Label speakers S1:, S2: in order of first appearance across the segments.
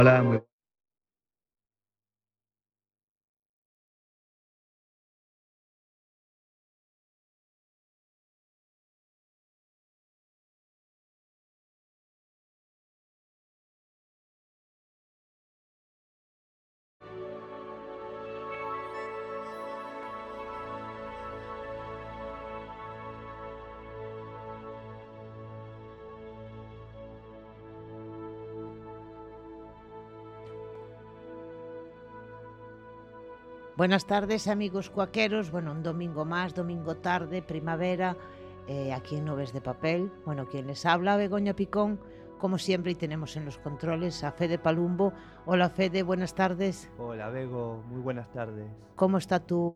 S1: Hola, muy
S2: Buenas tardes, amigos cuaqueros. Bueno, un domingo más, domingo tarde, primavera, aquí en Nubes de Papel. Bueno, quien les habla, Begoña Picón, como siempre, y tenemos en los controles a Fede Palumbo. Hola, Fede, buenas tardes.
S1: Hola, Bego, muy buenas tardes.
S2: ¿Cómo está tu...?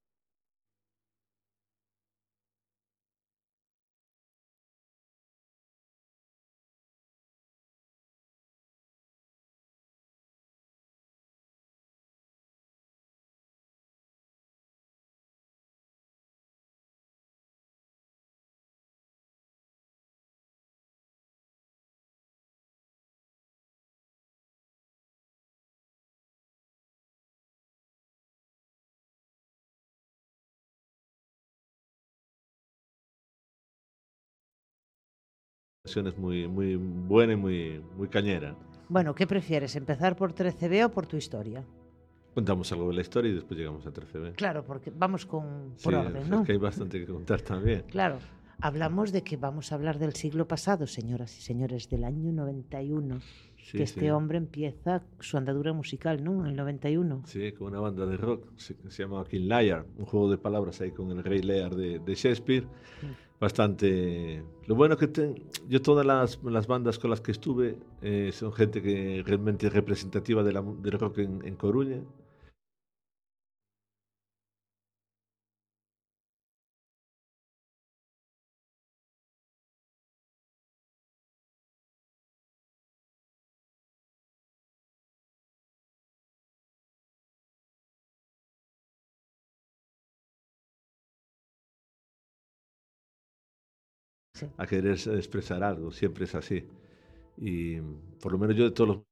S3: Es muy buena y muy cañera.
S2: Bueno, ¿qué prefieres, empezar por 13B o por tu historia?
S3: Contamos algo de la historia y después llegamos a 13B.
S2: Claro, porque vamos por
S3: Sí,
S2: orden, ¿no?
S3: es que hay bastante que contar también.
S2: Claro, hablamos de que vamos a hablar del siglo pasado, señoras y señores, del año 91.
S3: Sí,
S2: que este hombre empieza su andadura musical, ¿no? En el 91.
S3: Sí, con una banda de rock se llama King Lear, un juego de palabras ahí con el Rey Lear de Shakespeare. Bastante... Lo bueno que yo todas las bandas con las que estuve son gente que realmente es representativa del rock en Coruña.
S2: Sí.
S3: A querer expresar algo, siempre es así. Y por lo menos yo de todos los...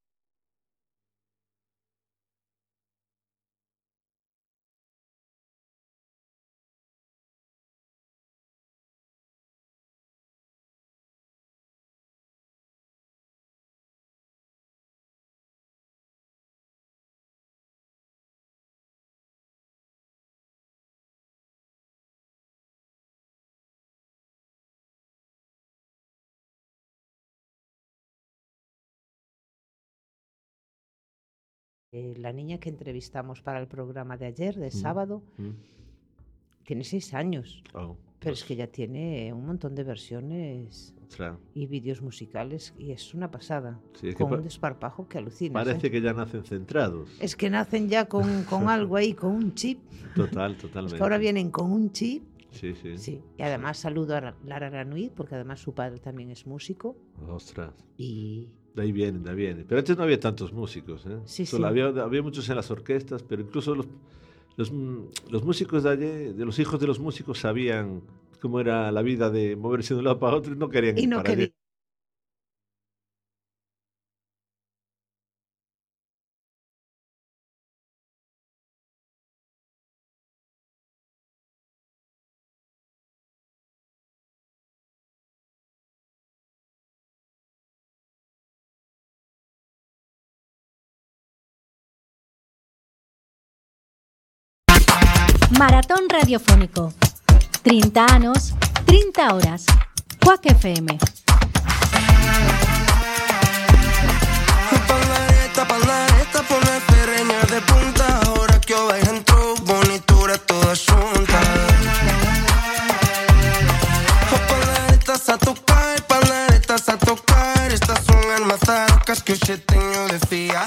S2: La niña que entrevistamos para el programa de ayer, de sábado, tiene 6 años,
S3: Oh,
S2: pero es que ya tiene un montón de versiones y vídeos musicales y es una pasada,
S3: sí, es
S2: con
S3: que
S2: un desparpajo que alucinas.
S3: Parece que ya nacen centrados.
S2: Es que nacen ya con algo ahí, con un chip.
S3: Totalmente.
S2: Es que ahora vienen con un chip.
S3: Sí.
S2: Y además saludo a Lara Granui, porque además su padre también es músico.
S3: Ostras.
S2: Y...
S3: De ahí viene. Pero antes no había tantos músicos, ¿eh?
S2: Sí.
S3: Había muchos en las orquestas, pero incluso los músicos de allí, de los hijos de los músicos, sabían cómo era la vida de moverse de un lado para otro y no querían ir para allí.
S4: Maratón radiofónico. 30 anos, 30 horas. Cuac FM.
S5: Paleta, ponme ferreña de punta. Ahora que o vais entrou, bonitura toda xunta. Panderetas a tocar. Estas son as mazarcas que hoxe teño de fiar.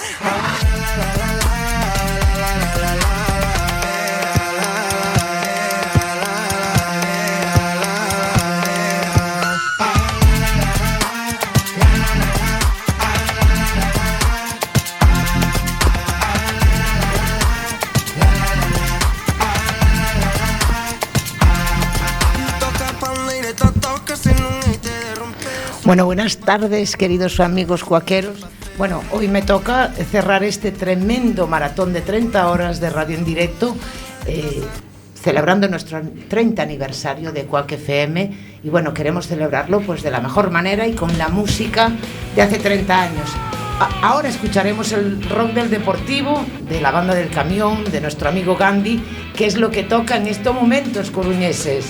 S2: Bueno, buenas tardes, queridos amigos cuaqueros. Bueno, hoy me toca cerrar este tremendo maratón de 30 horas de radio en directo, celebrando nuestro 30 aniversario de Quack FM. Y bueno, queremos celebrarlo pues de la mejor manera y con la música de hace 30 años. Ahora escucharemos el rock del Deportivo, de la Banda del Camión, de nuestro amigo Gandhi, que es lo que toca en estos momentos coruñeses.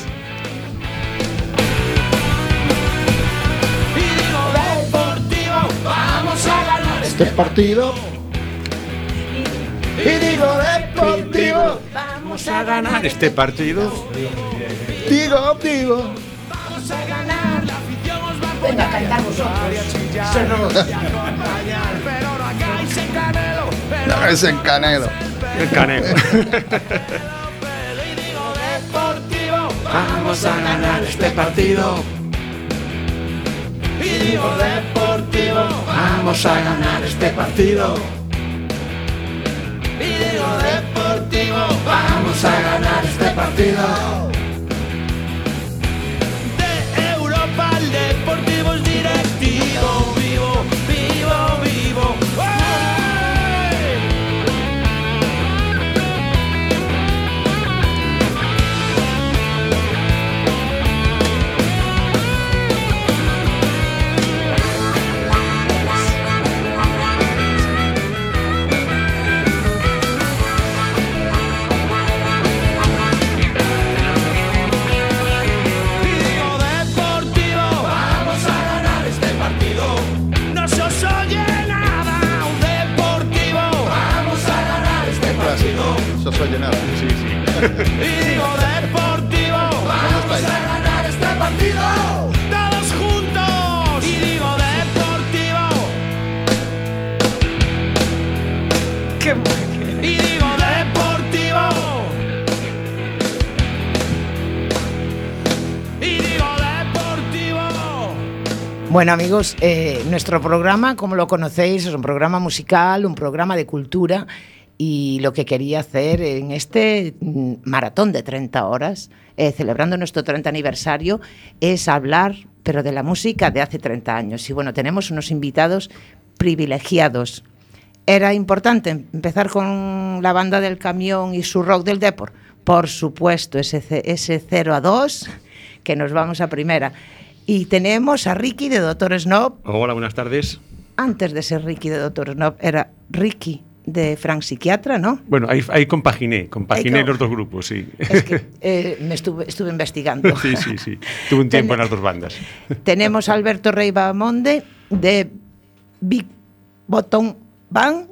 S6: Este partido. Y digo Deportivo,
S7: vamos a ganar este partido.
S6: Digo,
S2: vamos a ganar. La afición os va a venga a cantar vosotros.
S6: Pero no hagáis en Canelo. No hagáis en Canelo.
S7: El Canelo.
S6: Y digo Deportivo, vamos a ganar este partido. Y digo Deportivo, vamos a ganar este partido. Y digo Deportivo, vamos a ganar este partido. De Europa al Deportivo es directivo, vivo, vivo, vivo. No se oye nada.
S7: Sí, sí.
S6: Y digo Deportivo, vamos a ganar este partido. Todos juntos. Y digo Deportivo.
S2: ¡Qué bueno!
S6: Y digo Deportivo. Y digo Deportivo.
S2: Bueno, amigos, nuestro programa, como lo conocéis, es un programa musical, un programa de cultura. Y lo que quería hacer en este maratón de 30 horas, celebrando nuestro 30 aniversario, es hablar, pero de la música de hace 30 años. Y bueno, tenemos unos invitados privilegiados. ¿Era importante empezar con la Banda del Camión y su rock del Depor? Por supuesto, ese 0-2, que nos vamos a primera. Y tenemos a Ricky de Dr. Snob.
S7: Hola, buenas tardes.
S2: Antes de ser Ricky de Dr. Snob, era Ricky de Frank Psiquiatra, ¿no?
S7: Bueno, ahí compaginé los dos grupos, sí.
S2: Es que me estuve investigando.
S7: Sí. Tuve un tiempo en las dos bandas.
S2: Tenemos a Alberto Reibamonde de Big Bottom Band.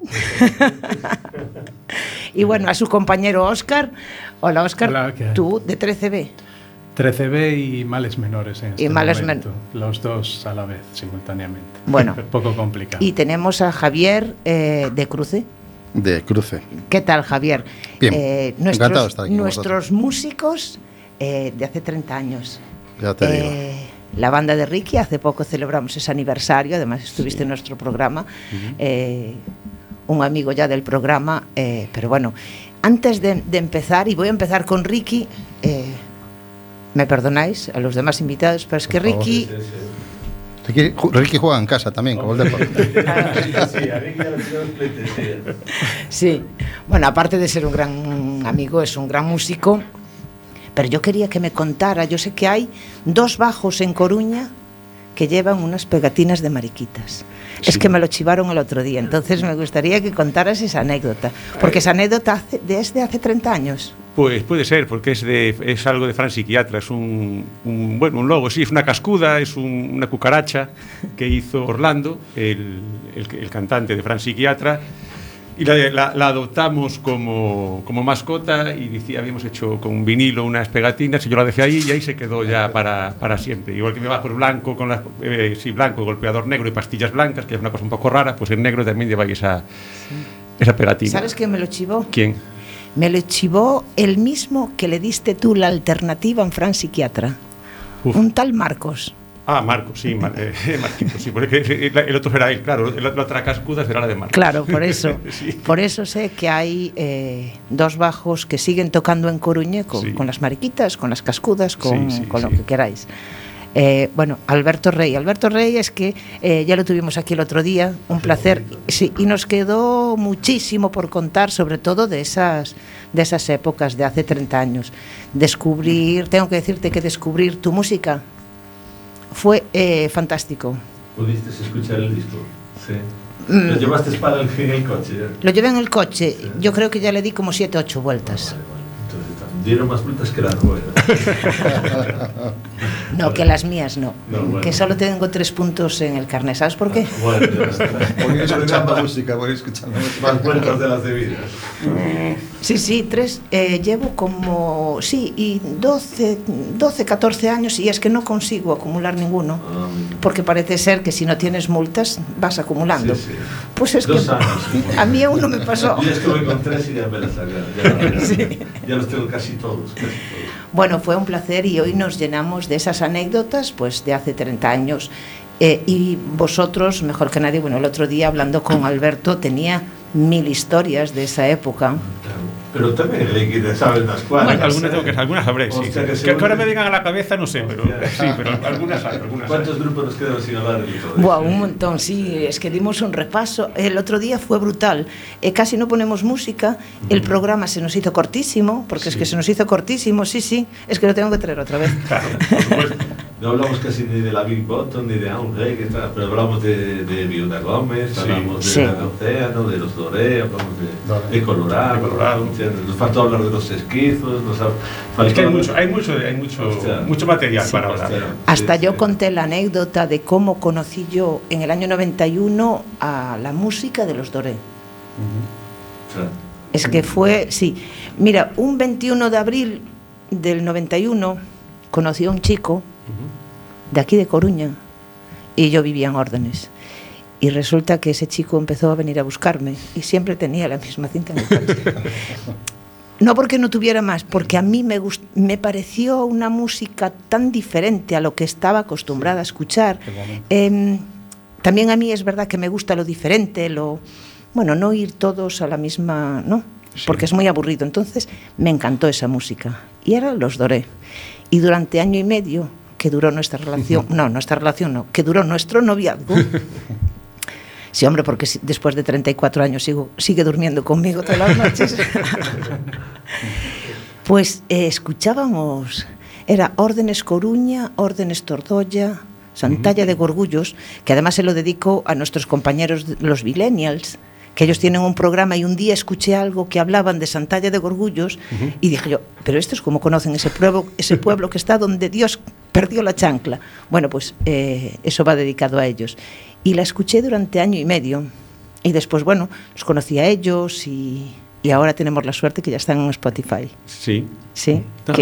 S2: Y bueno, a su compañero Óscar. Hola, Óscar.
S8: Hola,
S2: tú de 13B.
S8: 13B y Males Menores en este momento. Los dos a la vez, simultáneamente.
S2: Bueno.
S8: Poco complicado.
S2: Y tenemos a Javier de Cruce.
S6: De Cruce.
S2: ¿Qué tal, Javier?
S6: Bien, encantado de estar aquí con
S2: nuestros músicos de hace 30 años.
S6: Ya te digo.
S2: La Banda de Ricky, hace poco celebramos ese aniversario, además estuviste en nuestro programa, un amigo ya del programa, pero bueno, antes de empezar, y voy a empezar con Ricky, me perdonáis a los demás invitados, pero es que Ricky...
S6: Ricky juega en casa también, como el deporte.
S2: Sí, bueno, aparte de ser un gran amigo, es un gran músico, pero yo quería que me contara, yo sé que hay 2 bajos en Coruña que llevan unas pegatinas de mariquitas. Sí. Es que me lo chivaron el otro día, entonces me gustaría que contaras esa anécdota, porque esa anécdota desde hace 30 años.
S7: Pues puede ser, porque es algo de Frank Psiquiatra, es un logo, sí, es una cascuda, es una cucaracha que hizo Orlando, el cantante de Frank Psiquiatra, y la adoptamos como mascota, y habíamos hecho con vinilo unas pegatinas, y yo la dejé ahí, y ahí se quedó ya para siempre. Igual que mi bajo es blanco, con blanco, golpeador negro y pastillas blancas, que es una cosa un poco rara, pues el negro también lleva esa pegatina.
S2: ¿Sabes quién me lo chivó?
S7: ¿Quién?
S2: Me lo chivó el mismo que le diste tú la alternativa en Frank Psiquiatra. Uf. Un tal Marcos.
S7: Ah, Marcos, sí, Marquito, sí, porque el otro era él, claro, la otra cascuda será la de Marcos.
S2: Claro, por eso.
S7: Sí.
S2: Por eso sé que hay 2 bajos que siguen tocando en Coruña con las mariquitas, con las cascudas, con lo que queráis. Bueno, Alberto Rey es que ya lo tuvimos aquí el otro día, un placer, sí, y nos quedó muchísimo por contar, sobre todo de esas épocas de hace 30 años. Tengo que decirte que descubrir tu música fue fantástico.
S3: ¿Pudiste escuchar el disco? Sí. ¿Lo llevaste para en el coche?
S2: Lo llevé en el coche, sí. Yo creo que ya le di como 7 o 8 vueltas.
S3: Entonces, dieron más vueltas que las ruedas.
S2: No, que las mías no. Bueno. Que solo tengo 3 puntos en el carnet. ¿Sabes por qué?
S3: Bueno,
S9: voy escuchando música, voy escuchando
S3: más vueltas de las debidas.
S2: Sí, 3. Llevo como, y 12, 14 años y es que no consigo acumular ninguno. Porque parece ser que si no tienes multas vas acumulando.
S3: Sí.
S2: Pues es
S3: 2
S2: que
S3: años.
S2: a mí aún no me pasó.
S3: Yo es que voy con 3 y ya me las sacaron. Ya los tengo casi todos.
S2: Bueno, fue un placer y hoy nos llenamos de esas anécdotas pues de hace 30 años. Y vosotros, mejor que nadie, bueno, el otro día hablando con Alberto tenía 1000 historias de esa época.
S3: Pero también hay que saber unas cuantas.
S7: Bueno, algunas sabré, sí. Que ahora me vengan a la cabeza, no sé, pero algunas hay.
S3: ¿Cuántos grupos nos quedan sin hablar del todo?
S2: Wow, un montón, sí, es que dimos un repaso. El otro día fue brutal. Casi no ponemos música, el programa se nos hizo cortísimo, porque es que se nos hizo cortísimo, sí, es que lo tengo que traer otra vez.
S7: Claro, por supuesto.
S3: No hablamos casi ni de la Big Bottom, ni de Aun Rey, pero hablamos de Viuda Gómez, hablamos del Océano, de los Doré, hablamos de Colorado. Nos faltó hablar de los esquizos,
S7: es que hay mucho material para hablar.
S2: Hasta yo conté la anécdota de cómo conocí yo en el año 91 a la música de los Doré. Es que fue, mira, un 21 de abril del 91 conocí a un chico de aquí de Coruña y yo vivía en Órdenes. Y resulta que ese chico empezó a venir a buscarme y siempre tenía la misma cinta en el coche. No porque no tuviera más, porque a mí me pareció una música tan diferente a lo que estaba acostumbrada a escuchar. También a mí es verdad que me gusta lo diferente, no ir todos a la misma, ¿no? Porque es muy aburrido. Entonces me encantó esa música. Y eran los Doré. Y durante año y medio que duró nuestra relación, que duró nuestro noviazgo. Sí, hombre, porque después de 34 años sigue durmiendo conmigo todas las noches. Pues escuchábamos, era Órdenes Coruña, Órdenes Tordolla, Santalla de Gorgullos, que además se lo dedico a nuestros compañeros, los millennials, que ellos tienen un programa y un día escuché algo que hablaban de Santalla de Gorgullos y dije yo, pero estos cómo conocen ese pueblo que está donde Dios perdió la chancla. Bueno, pues eso va dedicado a ellos. Y la escuché durante año y medio. Y después, bueno, los conocí a ellos y ahora tenemos la suerte que ya están en Spotify.
S7: Sí.
S2: Sí,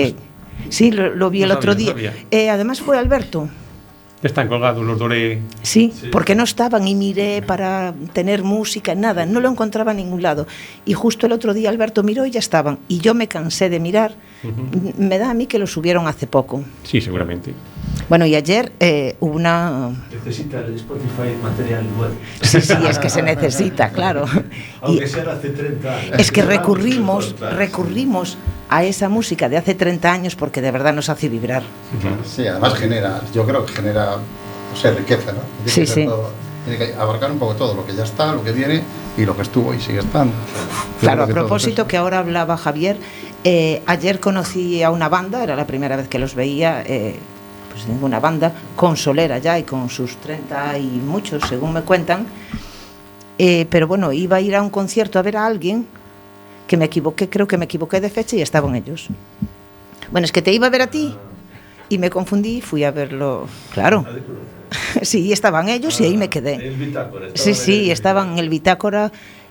S2: lo vi el otro día. Además fue Alberto.
S7: Están colgados los Doré.
S2: Sí, porque no estaban y miré para tener música, nada, no lo encontraba en ningún lado. Y justo el otro día Alberto miró y ya estaban. Y yo me cansé de mirar. Me da a mí que lo subieron hace poco.
S7: Sí, seguramente.
S2: Bueno, y ayer hubo una...
S3: Necesita el Spotify material nuevo.
S2: Sí, es que se necesita, claro.
S3: Aunque sea de hace 30 años.
S2: Es que recurrimos a esa música de hace 30 años porque de verdad nos hace vibrar.
S9: Sí, además yo creo que genera, riqueza, ¿no?
S2: Sí.
S9: Tiene que abarcar un poco todo, lo que ya está, lo que viene y lo que estuvo y sigue estando.
S2: Claro, a propósito que ahora hablaba Javier, ayer conocí a una banda, era la primera vez que los veía, pues ninguna banda, consolera ya y con sus 30 y muchos, según me cuentan, pero bueno, iba a ir a un concierto a ver a alguien que creo que me equivoqué de fecha y estaban ellos. Bueno, es que te iba a ver a ti y me confundí y fui a verlo, claro. Sí, estaban ellos y ahí me quedé.
S3: El Bitácora.
S2: Estaban en el Bitácora,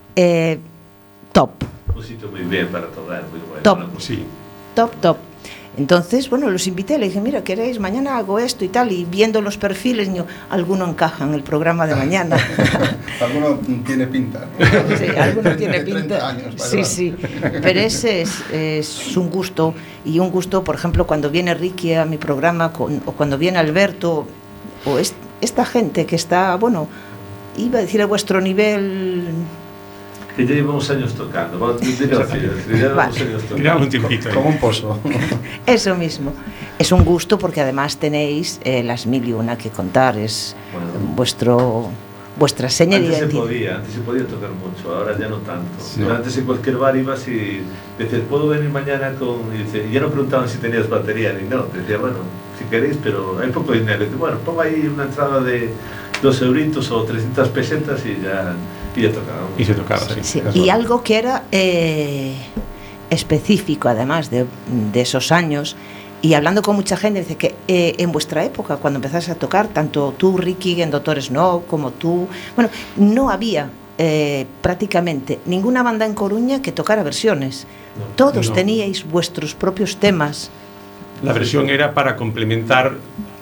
S2: top.
S3: Un sitio muy bien para tocar, muy bueno.
S2: Top,
S3: sí.
S2: Top. Entonces, bueno, los invité, le dije, mira, ¿queréis? Mañana hago esto y tal, y viendo los perfiles, alguno encaja en el programa de mañana.
S9: Alguno tiene pinta.
S2: Sí, alguno tiene pinta.
S9: Años,
S2: sí. Pero ese es un gusto, y un gusto, por ejemplo, cuando viene Ricky a mi programa, o cuando viene Alberto, o esta gente que está, bueno, iba a decir a vuestro nivel
S3: Que ya llevamos años tocando. Vamos,
S7: llevamos un tiempito ahí.
S9: Como un pozo.
S2: Eso mismo. Es un gusto porque además tenéis las 1001 que contar. Es vuestra seña de identidad.
S3: Antes se podía tocar mucho, ahora ya no tanto.
S9: Sí.
S3: Antes en cualquier bar ibas y decías, ¿puedo venir mañana con...? Y ya no preguntaban si tenías batería ni no. Te decía, bueno, si queréis, pero hay poco dinero. Y dice, bueno, pongo ahí una entrada de 2 euritos o 300 pesetas y ya tocábamos.
S7: Y se tocaba, sí.
S2: Sí. Y algo que era específico, además de esos años, y hablando con mucha gente, dice que en vuestra época, cuando empezaste a tocar, tanto tú, Ricky, en Dr. Snow, como tú, bueno, no había prácticamente ninguna banda en Coruña que tocara versiones. Todos teníais vuestros propios temas.
S7: La versión era para complementar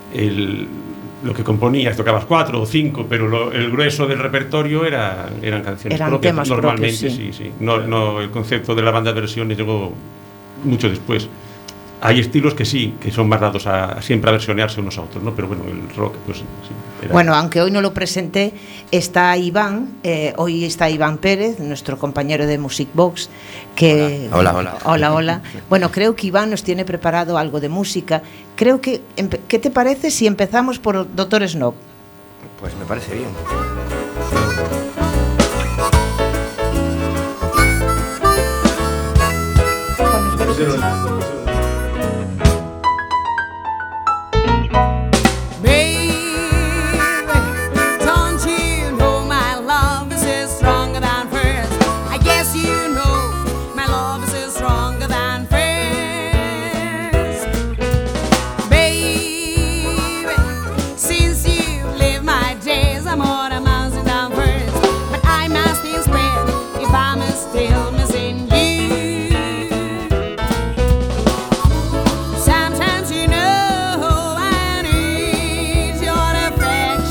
S7: lo que componías, tocabas 4 o 5, pero el grueso del repertorio eran canciones propias.
S2: Temas
S7: normalmente,
S2: propios,
S7: sí. No, el concepto de la banda de versiones llegó mucho después. Hay estilos que sí, que son más dados siempre a versionearse unos a otros, ¿no? Pero bueno, el rock, pues sí.
S2: Bueno, aunque hoy no lo presenté, está Iván, hoy está Iván Pérez, nuestro compañero de Music Box, que... Hola. Bueno, creo que Iván nos tiene preparado algo de música. Creo que... ¿Qué te parece si empezamos por Dr. Snow?
S10: Pues me parece bien.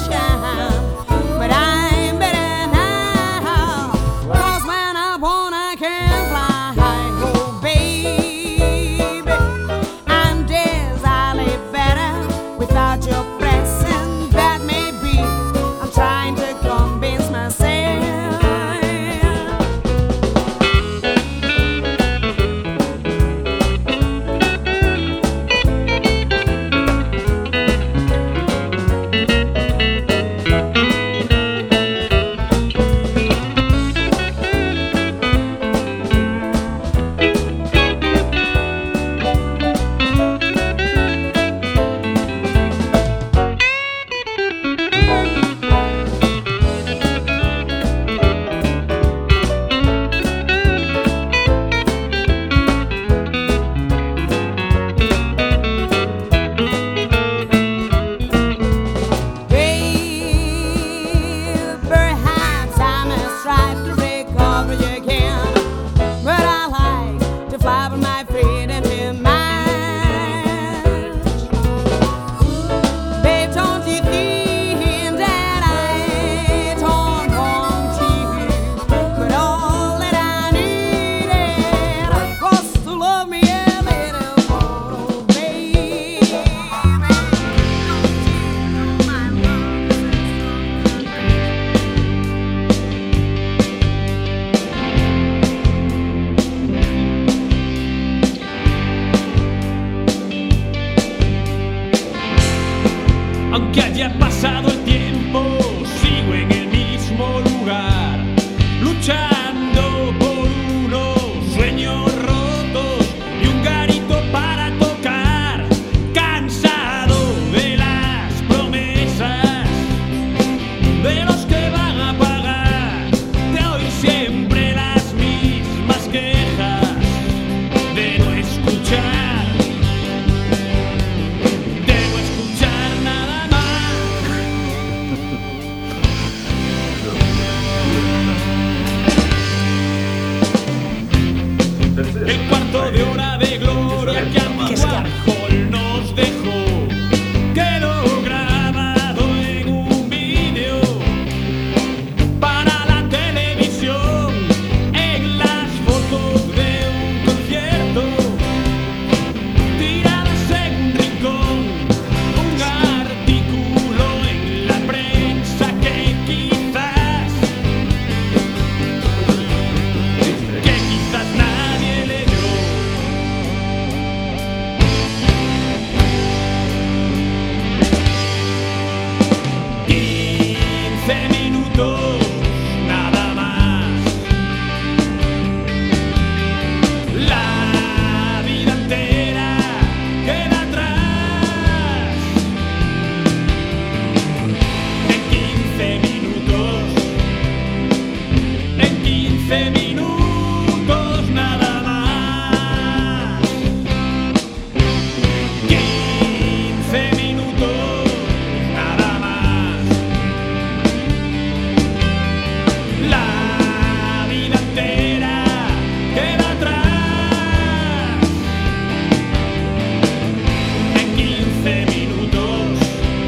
S11: Wanna
S6: 15 minutos nada más. 15 minutos nada más. La vida entera queda atrás. En 15 minutos.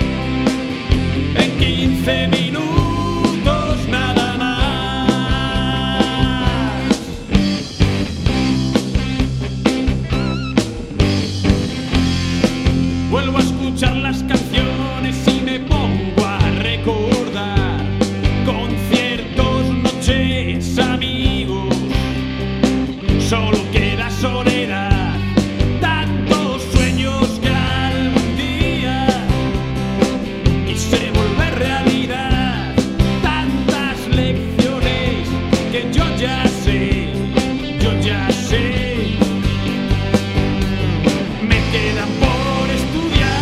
S6: En 15 minutos nada más. Vuelvo a escuchar las canciones y me pongo a recordar conciertos, noches, amigos. Solo queda soledad, tantos sueños que algún día quise volver realidad, tantas lecciones que yo ya sé, me quedan por estudiar.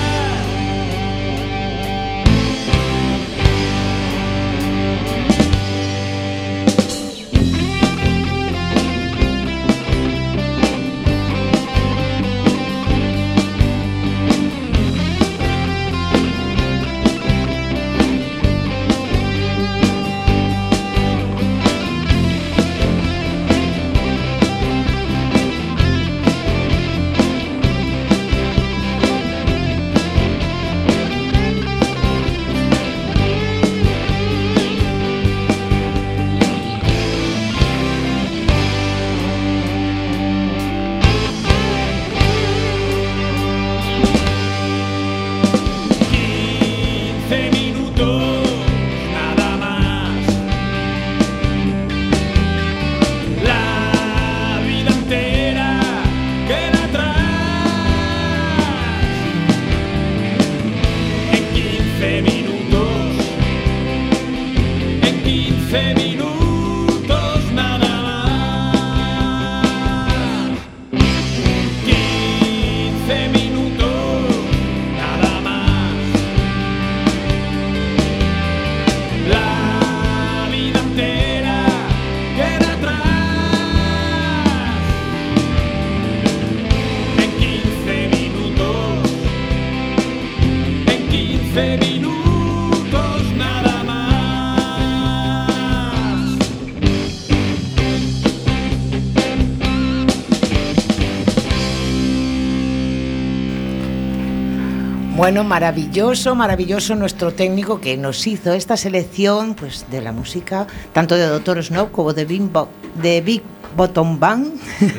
S2: Bueno, maravilloso, maravilloso nuestro técnico que nos hizo esta selección, pues, de la música, tanto de Dr. Snow como de Big Bottom Band. Sí.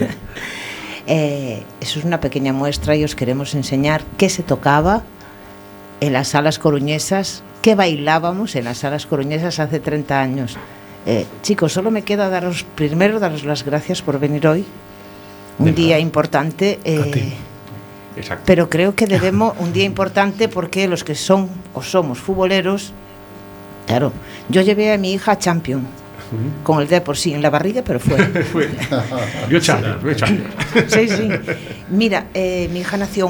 S2: Eso es una pequeña muestra y os queremos enseñar qué se tocaba en las salas coruñesas, qué bailábamos en las salas coruñesas hace 30 años. Chicos, solo me queda daros las gracias por venir hoy. Un día importante.
S7: Exacto.
S2: Pero creo que debemos un día importante porque los que son o somos futboleros, claro, yo llevé a mi hija a Champions con el Depor, sí, en la barriga, pero fue.
S7: Vio Champions.
S2: Sí. Mira, mi hija nació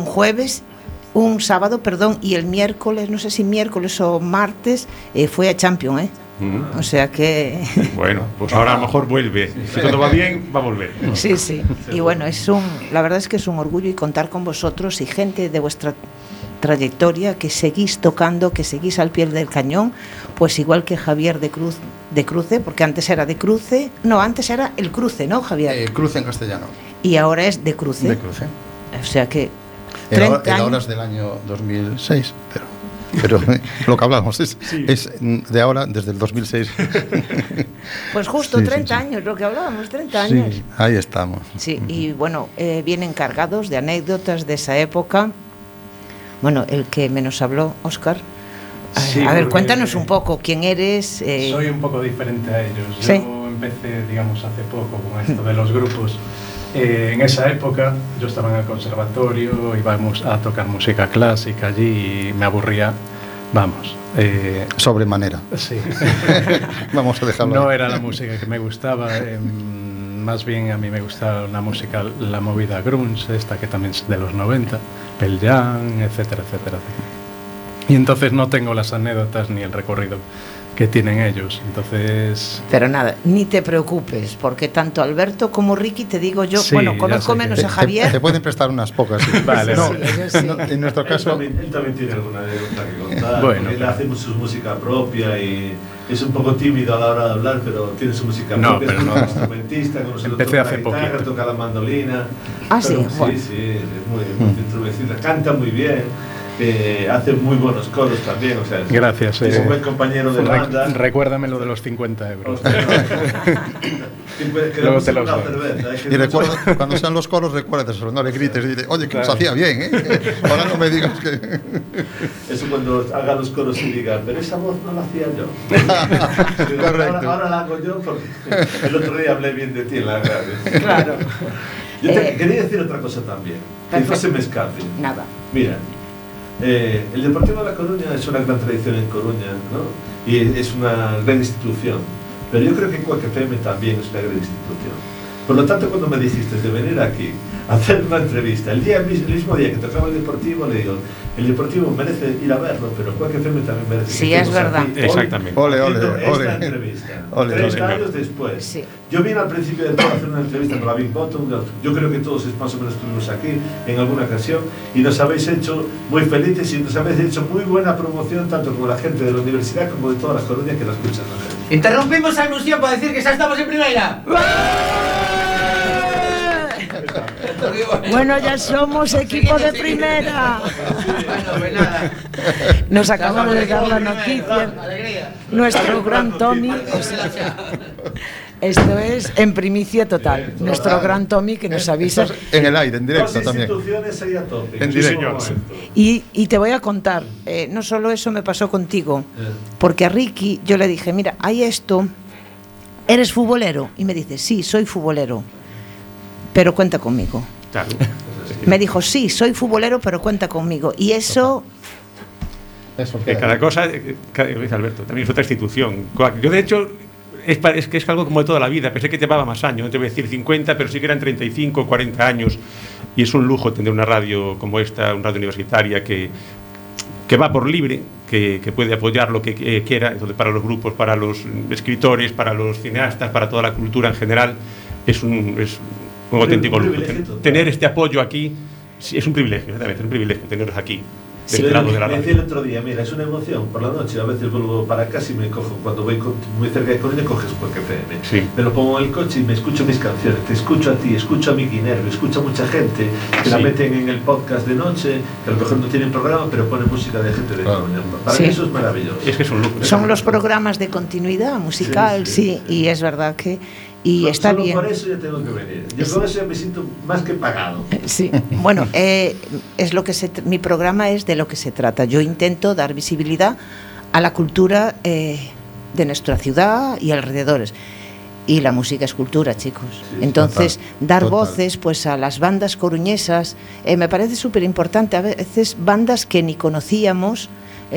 S2: un sábado, y el miércoles, no sé si miércoles o martes, fue a Champions, O sea que...
S7: Bueno, pues ahora a lo mejor vuelve. Si todo va bien, va a volver.
S2: Sí. Y bueno, la verdad es que es un orgullo y contar con vosotros y gente de vuestra trayectoria que seguís tocando, que seguís al pie del cañón, pues igual que Javier de Cruce, porque antes era de Cruce. No, antes era el Cruce, ¿no, Javier?
S9: Cruce en castellano.
S2: Y ahora es de Cruce.
S9: De Cruce.
S2: O sea que...
S9: El ahora es del año 2006, pero lo que hablamos es de ahora, desde el 2006.
S2: Pues justo 30 años, lo que hablábamos, 30 años.
S9: Sí, ahí estamos.
S2: Sí, y bueno, vienen cargados de anécdotas de esa época. Bueno, el que menos habló, Óscar.
S8: Sí,
S2: a ver, cuéntanos un poco, ¿quién eres?
S8: Soy un poco diferente a ellos.
S2: ¿Sí?
S8: Yo empecé, digamos, hace poco con esto de los grupos. En esa época yo estaba en el conservatorio, íbamos a tocar música clásica allí y me aburría,
S9: sobremanera.
S8: Sí.
S9: Vamos a dejarlo.
S8: No era la música que me gustaba, más bien a mí me gustaba la música, la movida grunge, esta que también es de los 90, Pearl Jam, etcétera. Y entonces no tengo las anécdotas ni el recorrido que tienen ellos. Entonces...
S2: Pero nada, ni te preocupes, porque tanto Alberto como Ricky, te digo yo,
S8: Sí,
S2: bueno, conozco menos a Javier.
S9: Te pueden prestar unas pocas. Sí.
S8: Vale,
S9: no,
S2: sí.
S9: en nuestro caso...
S3: Él también tiene alguna anécdota que contar.
S8: Bueno,
S3: él hace su música propia y es un poco tímido a la hora de hablar, pero tiene su música propia.
S8: pero
S3: es
S8: no.
S3: un instrumentista, con nosotros
S8: Empecé
S3: toca
S8: hace
S3: la guitarra,
S8: poquito.
S3: toca la mandolina.
S2: Ah, sí, bueno.
S3: Sí, es muy introvertida, canta muy bien. Hace muy buenos coros también, o sea,
S8: Gracias.
S3: Es un buen compañero de banda.
S8: Recuérdame lo de los 50 euros.
S3: Luego
S8: te los doy.
S9: Y recuerda, cuando sean los coros, recuérdaselo, no le grites, dile, oye, que nos hacía bien, ¿eh? Ahora no me digas que...
S3: Eso cuando haga los coros y diga, pero esa voz no la hacía yo. Digo,
S9: Correcto.
S3: ahora la hago yo porque el otro día hablé bien de ti en la radio.
S2: Claro.
S3: Yo quería decir otra cosa también, que no se me escape.
S2: Nada.
S3: Mira, el Deportivo de La Coruña es una gran tradición en Coruña, ¿no? Y es una gran institución. Pero yo creo que Quack FM también es una gran institución. Por lo tanto, cuando me dijiste de venir aquí a hacer una entrevista, el mismo día que tocaba el Deportivo, le digo, el Deportivo merece ir a verlo, pero Quack FM también merece.
S2: Sí,
S3: que
S2: es verdad.
S3: aquí,
S7: Exactamente.
S9: Ole.
S3: Esta entrevista, 30 años después.
S2: Sí.
S3: Yo vine al principio de todo a hacer una entrevista con la Big Bottom. Yo creo que todos más o menos estuvimos aquí en alguna ocasión y nos habéis hecho muy felices y nos habéis hecho muy buena promoción tanto como la gente de la universidad como de toda la Coruña que la escuchan.
S10: Interrumpimos a anuncia para decir que ya estamos en primera.
S2: Bueno, ya somos equipo de primera.
S10: Bueno, pues nada.
S2: Nos acaban de dar la noticia.
S10: Alegría.
S2: Nuestro gran Tommy. O sea, esto es en primicia total. Nuestro gran Tommy que nos avisa.
S9: En el aire, en directo
S3: Dos
S9: también.
S3: instituciones ahí a tope.
S9: En
S3: Sí,
S9: directo.
S3: señor.
S2: Y te voy a contar, no solo eso me pasó contigo, porque a Ricky yo le dije, mira, hay esto, ¿eres futbolero? Y me dice, sí, soy futbolero, pero cuenta conmigo.
S7: Claro.
S2: Me dijo, sí, soy futbolero, pero cuenta conmigo. Y eso...
S9: Eso
S7: Que cada cosa, dice Alberto, también es otra institución. Yo, de hecho, es que es algo como de toda la vida. Pensé que llevaba más años, no te voy a decir 50, pero sí que eran 35, 40 años. Y es un lujo tener una radio como esta, una radio universitaria que va por libre, que puede apoyar lo que quiera. Entonces, para los grupos, para los escritores, para los cineastas, para toda la cultura en general, es un auténtico lujo. Tener este apoyo aquí es un privilegio, exactamente, es un privilegio tenerlos aquí.
S3: Sí,
S7: del lado de la
S3: me
S7: radio.
S3: decía el otro día, mira, es una emoción. Por la noche a veces vuelvo para casa y me cojo, cuando voy muy cerca de Coruña, coges Quack FM.
S7: Sí.
S3: Me lo pongo en el coche y me escucho mis canciones. Te escucho a ti, escucho a Miki Nervo, escucho a mucha gente que la
S7: Sí.
S3: meten en el podcast de noche, que a lo mejor no tienen programa, pero ponen música de gente de Coruña. Para
S2: Sí.
S3: mí eso es maravilloso.
S7: Es que es un lujo.
S2: Son los programas de continuidad musical, sí, y es verdad que... Y está
S3: Solo
S2: bien.
S3: por eso ya tengo que venir. Yo con eso ya me siento más que pagado.
S2: Sí, bueno, es lo que mi programa es de lo que se trata. Yo intento dar visibilidad a la cultura de nuestra ciudad y alrededores. Y la música es cultura, chicos.
S3: Sí,
S2: entonces,
S9: total,
S2: dar
S9: total.
S2: voces pues a las bandas coruñesas me parece súper importante. A veces bandas que ni conocíamos.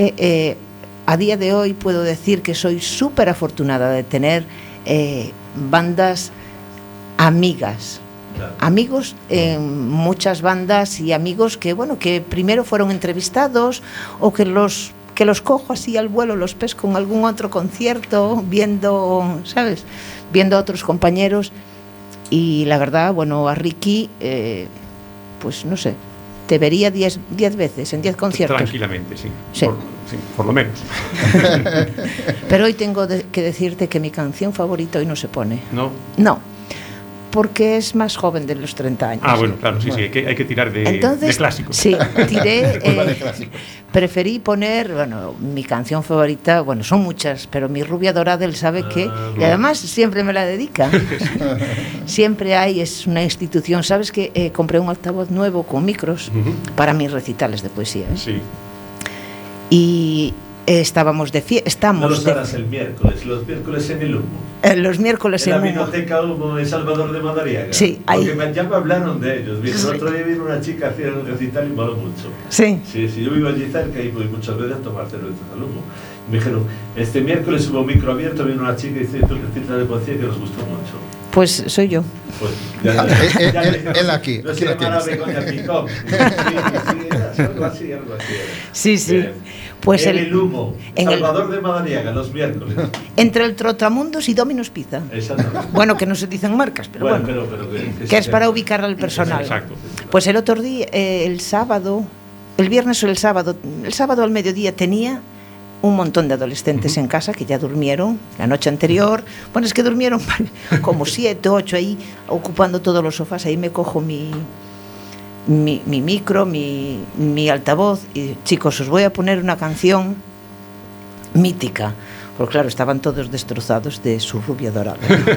S2: A día de hoy puedo decir que soy súper afortunada de tener bandas amigas.
S3: Claro.
S2: Amigos en muchas bandas y amigos que bueno que primero fueron entrevistados o que los cojo así al vuelo, los pesco en algún otro concierto viendo, ¿sabes? Viendo a otros compañeros y la verdad, bueno, a Ricky pues no sé, te vería 10 veces en 10 conciertos.
S7: Tranquilamente, sí.
S2: Sí.
S7: Por lo menos.
S2: Pero hoy tengo que decirte que mi canción favorita hoy no se pone.
S7: ¿No?
S2: No, porque es más joven de los 30 años.
S7: Ah, bueno, claro, sí, hay que tirar de clásicos.
S2: Sí, tiré, preferí poner, bueno, mi canción favorita, bueno, son muchas, pero mi rubia dorada, él sabe que, y además siempre me la dedica. Siempre hay, es una institución, ¿sabes que compré un altavoz nuevo con micros para mis recitales de poesía?
S7: Sí.
S2: Y estábamos de fiesta.
S3: No los harás el miércoles, los miércoles en el Humo.
S2: Los miércoles
S3: en
S2: en
S3: la
S2: Humo.
S3: Biblioteca Humo en Salvador de Madariaga.
S2: Sí, ahí.
S3: Porque ya me hablaron de ellos.
S2: Sí.
S3: El otro día vino una chica a hacer un recital y moló mucho.
S2: Sí.
S3: Sí, yo vivo allí cerca y voy muchas veces a tomar cerveza al Humo. Me dijeron, este miércoles hubo micro abierto, vino una chica y hizo un recital de poesía que nos gustó mucho.
S2: Pues soy yo.
S3: Pues
S9: él aquí.
S3: No se llamara Begoña Picón. Algo así.
S2: Sí. Pues
S3: el humo. Salvador de Madariaga, los miércoles.
S2: Entre el Trotamundos y Domino's Pizza.
S3: Exactamente.
S2: Bueno, que no se dicen marcas, pero bueno.
S3: Pero
S2: que es para ubicar al personal.
S3: Exacto.
S2: Pues el otro día, el viernes o el sábado al mediodía tenía un montón de adolescentes en casa que ya durmieron la noche anterior. Bueno, es que durmieron como 7, 8 ahí, ocupando todos los sofás. Ahí me cojo mi micro, mi altavoz y, chicos, os voy a poner una canción mítica. Porque claro, estaban todos destrozados de su rubia dorada.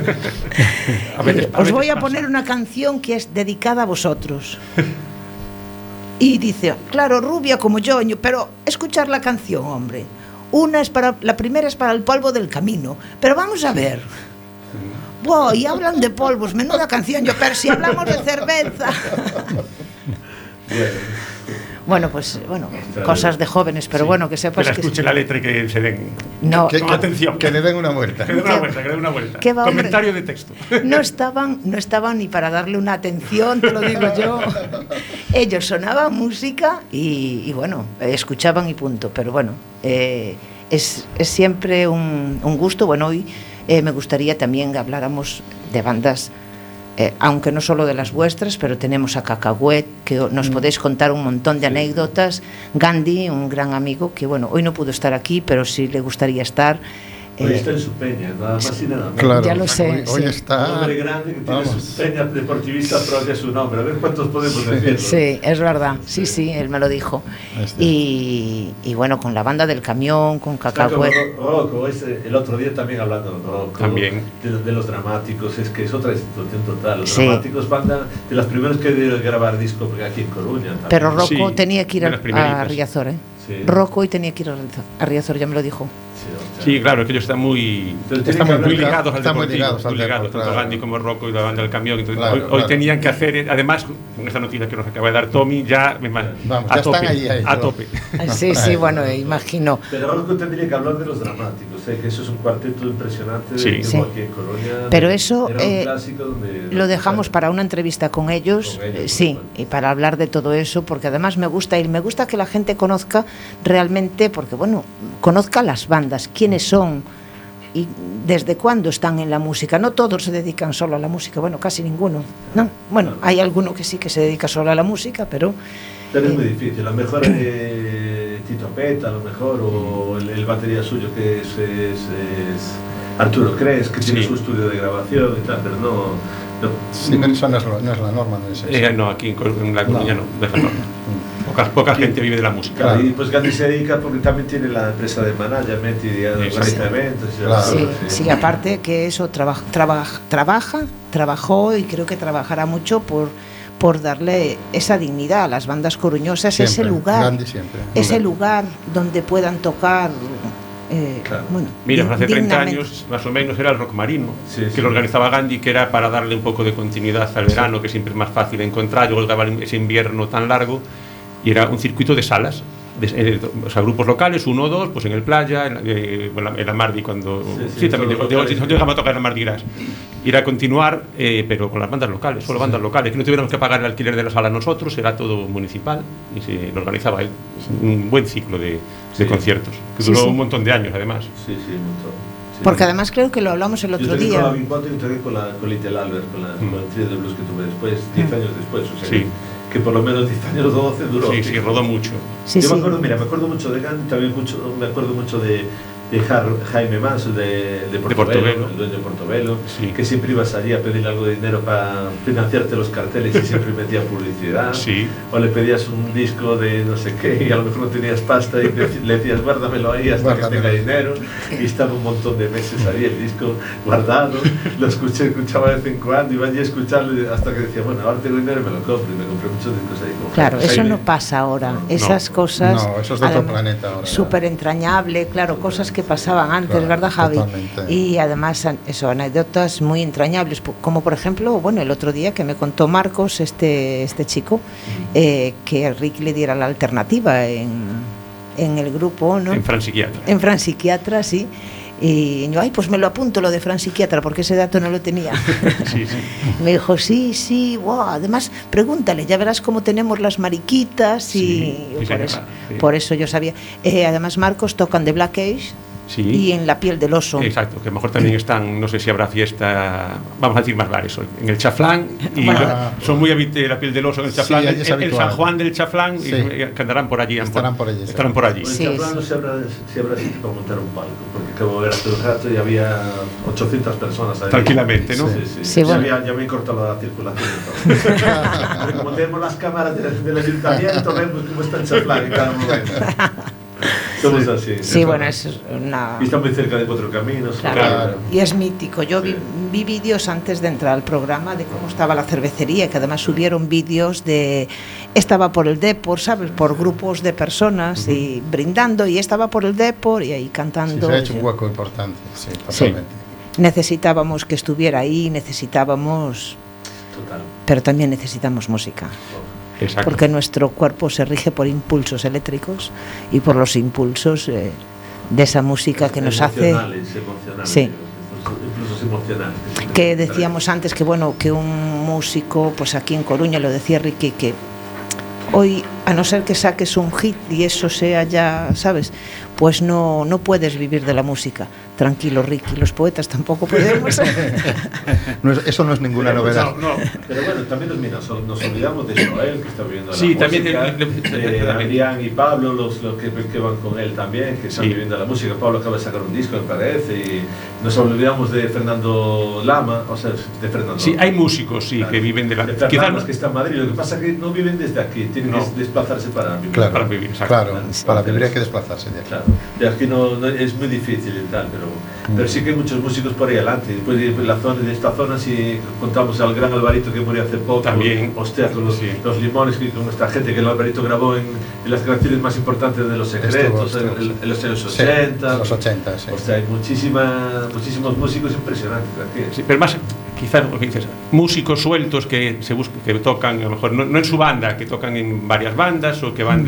S2: Os voy a poner una canción que es dedicada a vosotros. Y dice, claro, rubia como yo, pero escuchar la canción, hombre. La primera es para el polvo del camino. Pero vamos a ver. Wow, y hablan de polvos, menuda canción. Pero si hablamos de cerveza. Bueno, pues, cosas de jóvenes, pero bueno, que sepas que...
S7: escuche la letra y que se den...
S2: No,
S7: atención.
S9: Que le den una vuelta.
S7: Que le den una vuelta. Comentario de texto.
S2: No estaban ni para darle una atención, te lo digo yo. Ellos sonaban música y bueno, escuchaban y punto. Pero bueno, es siempre un gusto. Bueno, hoy me gustaría también que habláramos de bandas... aunque no solo de las vuestras, pero tenemos a Cacahuet, que nos podéis contar un montón de anécdotas. Gandhi, un gran amigo, que bueno, hoy no pudo estar aquí, pero sí le gustaría estar.
S3: Hoy está en su peña, nada más y nada menos.
S9: Claro,
S2: ya lo sé.
S9: Hoy está...
S3: Un hombre grande que tiene su peña deportivista propia a su nombre. A ver cuántos podemos decir.
S2: Sí, es verdad. Sí, él me lo dijo. Y bueno, con la banda del camión, con Cacahuet.
S3: Rocco, el otro día también hablando de Rocco,
S7: también.
S3: De los Dramáticos, es que es otra institución total. Los Dramáticos, banda de las primeras que dieron grabar disco aquí en Coruña. También.
S2: Pero Rocco tenía que ir a Riazor,
S3: Sí.
S2: Rocco hoy tenía que ir a Riazor, ya me lo dijo.
S7: Sí, claro, es que ellos están muy ligados al deportivo,
S9: muy ligados,
S7: tanto Gandhi como Rocco y la banda del camión. Entonces,
S9: claro,
S7: hoy tenían que hacer, además, con esta noticia que nos acaba de dar Tommy, ya a tope.
S2: Sí, bueno, imagino.
S3: Pero Rocco tendría que hablar de los Dramáticos, que eso es un cuarteto impresionante
S2: sí.
S3: Aquí en Coruña.
S2: Pero eso
S3: donde
S2: lo dejamos para una entrevista con ellos, sí, y para hablar de todo eso, porque además me gusta que la gente conozca realmente, porque bueno, conozca las bandas, quiénes son y desde cuándo están en la música. No todos se dedican solo a la música, bueno, casi ninguno, ¿no? Bueno, hay alguno que sí que se dedica solo a la música, pero
S3: es muy difícil. A lo mejor Tito Peta, a lo mejor, o el batería suyo que es Arturo Cres, que tiene su estudio de grabación y tal, pero no.
S9: Sí, pero eso no es la norma, no es eso.
S7: No, aquí en la Coruña no es la norma. Poca gente vive de la música.
S3: Claro, y pues Gandhi se dedica porque también tiene la empresa de management y organiza eventos.
S2: Sí, aparte que eso trabajó y creo que trabajará mucho por darle esa dignidad a las bandas coruñosas,
S9: siempre,
S2: ese lugar donde puedan tocar. Bueno,
S7: mira, hace 30 años más o menos era el Rock Marino, que lo organizaba Gandhi, que era para darle un poco de continuidad al verano, que siempre es más fácil encontrar. Luego estaba ese invierno tan largo y era un circuito de salas, o sea, grupos locales, 1 o 2, pues en el Playa, en la Mardi, cuando también llegamos a tocar en la Mardi Gras. Ir a continuar, pero con las bandas locales, solo bandas locales, que no tuviéramos que pagar el alquiler de la sala nosotros, era todo municipal y se lo organizaba un buen ciclo de conciertos, que duró un montón de años además.
S3: Sí, un montón. Sí.
S2: Porque además creo que lo hablamos el otro día.
S3: Yo entregué con Little Albert, con el trío de blues que tuve después, 10 años después, o sea, que por lo menos 10 años o 12 duró.
S7: Sí, rodó mucho.
S3: Yo me acuerdo mucho de Gandhi, también me acuerdo mucho de Jaime Manso, de Portobelo, el dueño de Portobelo, que siempre ibas allí a pedirle algo de dinero para financiarte los carteles y siempre metía publicidad, o le pedías un disco de no sé qué y a lo mejor no tenías pasta y le decías guárdamelo ahí hasta que tenga dinero, y estaba un montón de meses ahí el disco guardado, lo escuchaba de vez en cuando, iba allí a escucharlo hasta que decía, bueno, ahora tengo dinero y me lo compro, y me compré muchos discos ahí.
S2: Claro, eso no pasa ahora, esas cosas,
S9: no, eso es de otro planeta ahora,
S2: súper entrañable, claro, cosas que pasaban antes, ¿verdad, Javi?
S9: Totalmente.
S2: Y además eso, anécdotas muy entrañables, como por ejemplo, bueno, el otro día que me contó Marcos, este chico, que Rick le diera la alternativa en el grupo, ¿no?
S7: En Fran Psiquiatra.
S2: En Fran Psiquiatra, sí. Y yo, pues me lo apunto lo de Fran Psiquiatra, porque ese dato no lo tenía.
S7: Sí, sí.
S2: Me dijo, sí, wow, además pregúntale, ya verás cómo tenemos las mariquitas y por eso yo sabía. Además Marcos tocan de Black Age.
S7: Sí.
S2: Y en La piel del oso.
S7: Exacto, que a lo mejor también están, no sé si habrá fiesta, vamos a decir más bares hoy, en el Chaflán, y son muy habituales La piel del oso en el Chaflán,
S9: sí,
S7: el San Juan del Chaflán,
S9: sí.
S7: Y que andarán por allí. Estarán por allí.
S3: Sí, en el Chaflán no se habrá sitio para montar un palco, porque acabo de ver hace un rato y había 800 personas ahí.
S7: Tranquilamente, ¿no?
S3: Sí, bueno. Ya me he cortado la circulación y todo. Porque como tenemos las cámaras del ayuntamiento, vemos cómo está el Chaflán en cada momento. Somos así.
S2: Sí, bueno, es una...
S3: Y está muy cerca de Cuatro Caminos.
S2: Claro. Y es mítico. Yo vi vídeos antes de entrar al programa de cómo estaba la cervecería, que además subieron vídeos de... Estaba por el Depor, ¿sabes? Por grupos de personas y brindando, y estaba por el Depor y ahí cantando.
S9: Sí, se ha hecho un hueco importante, sí, totalmente.
S2: Sí. Necesitábamos que estuviera ahí, necesitábamos...
S3: Total.
S2: Pero también necesitamos música.
S7: Exacto.
S2: Porque nuestro cuerpo se rige por impulsos eléctricos y por los impulsos de esa música que nos hace...
S3: Emocionales,
S2: sí.
S3: Impulsos emocionales.
S2: Que decíamos antes que bueno, que un músico, pues aquí en Coruña, lo decía Ricky, que hoy, a no ser que saques un hit y eso sea ya, ¿sabes? Pues no puedes vivir de la música. Tranquilo, Ricky, los poetas tampoco podemos.
S9: Eso no es ninguna novedad.
S3: No. Pero bueno, también nos olvidamos de Joel, que está viviendo la música.
S7: También
S3: Adrián y Pablo, los que van con él también, que están viviendo la música. Pablo acaba de sacar un disco, me parece, y nos olvidamos de Fernando Lama, o sea, de Fernando.
S7: Sí, hay músicos, que viven de la...
S3: Quizás los que están en Madrid, lo que pasa es que no viven desde aquí, tienen que desplazarse para vivir.
S9: Claro,
S7: para vivir, exacto.
S9: Claro, para vivir hay que desplazarse de aquí.
S3: Claro. De aquí no es muy difícil y tal, pero sí que hay muchos músicos por ahí adelante. Después de esta zona, si contamos al gran Alvarito que murió hace poco,
S7: también,
S3: hostia, con los Limones, con esta gente que el Alvarito grabó en las canciones más importantes de Los Secretos, en los años 80.
S9: Sí, los 80, sí.
S3: O sea, hay muchísimos músicos impresionantes aquí.
S7: Sí, pero más, quizás lo que dices, músicos sueltos que tocan, a lo mejor no en su banda, que tocan en varias bandas o que van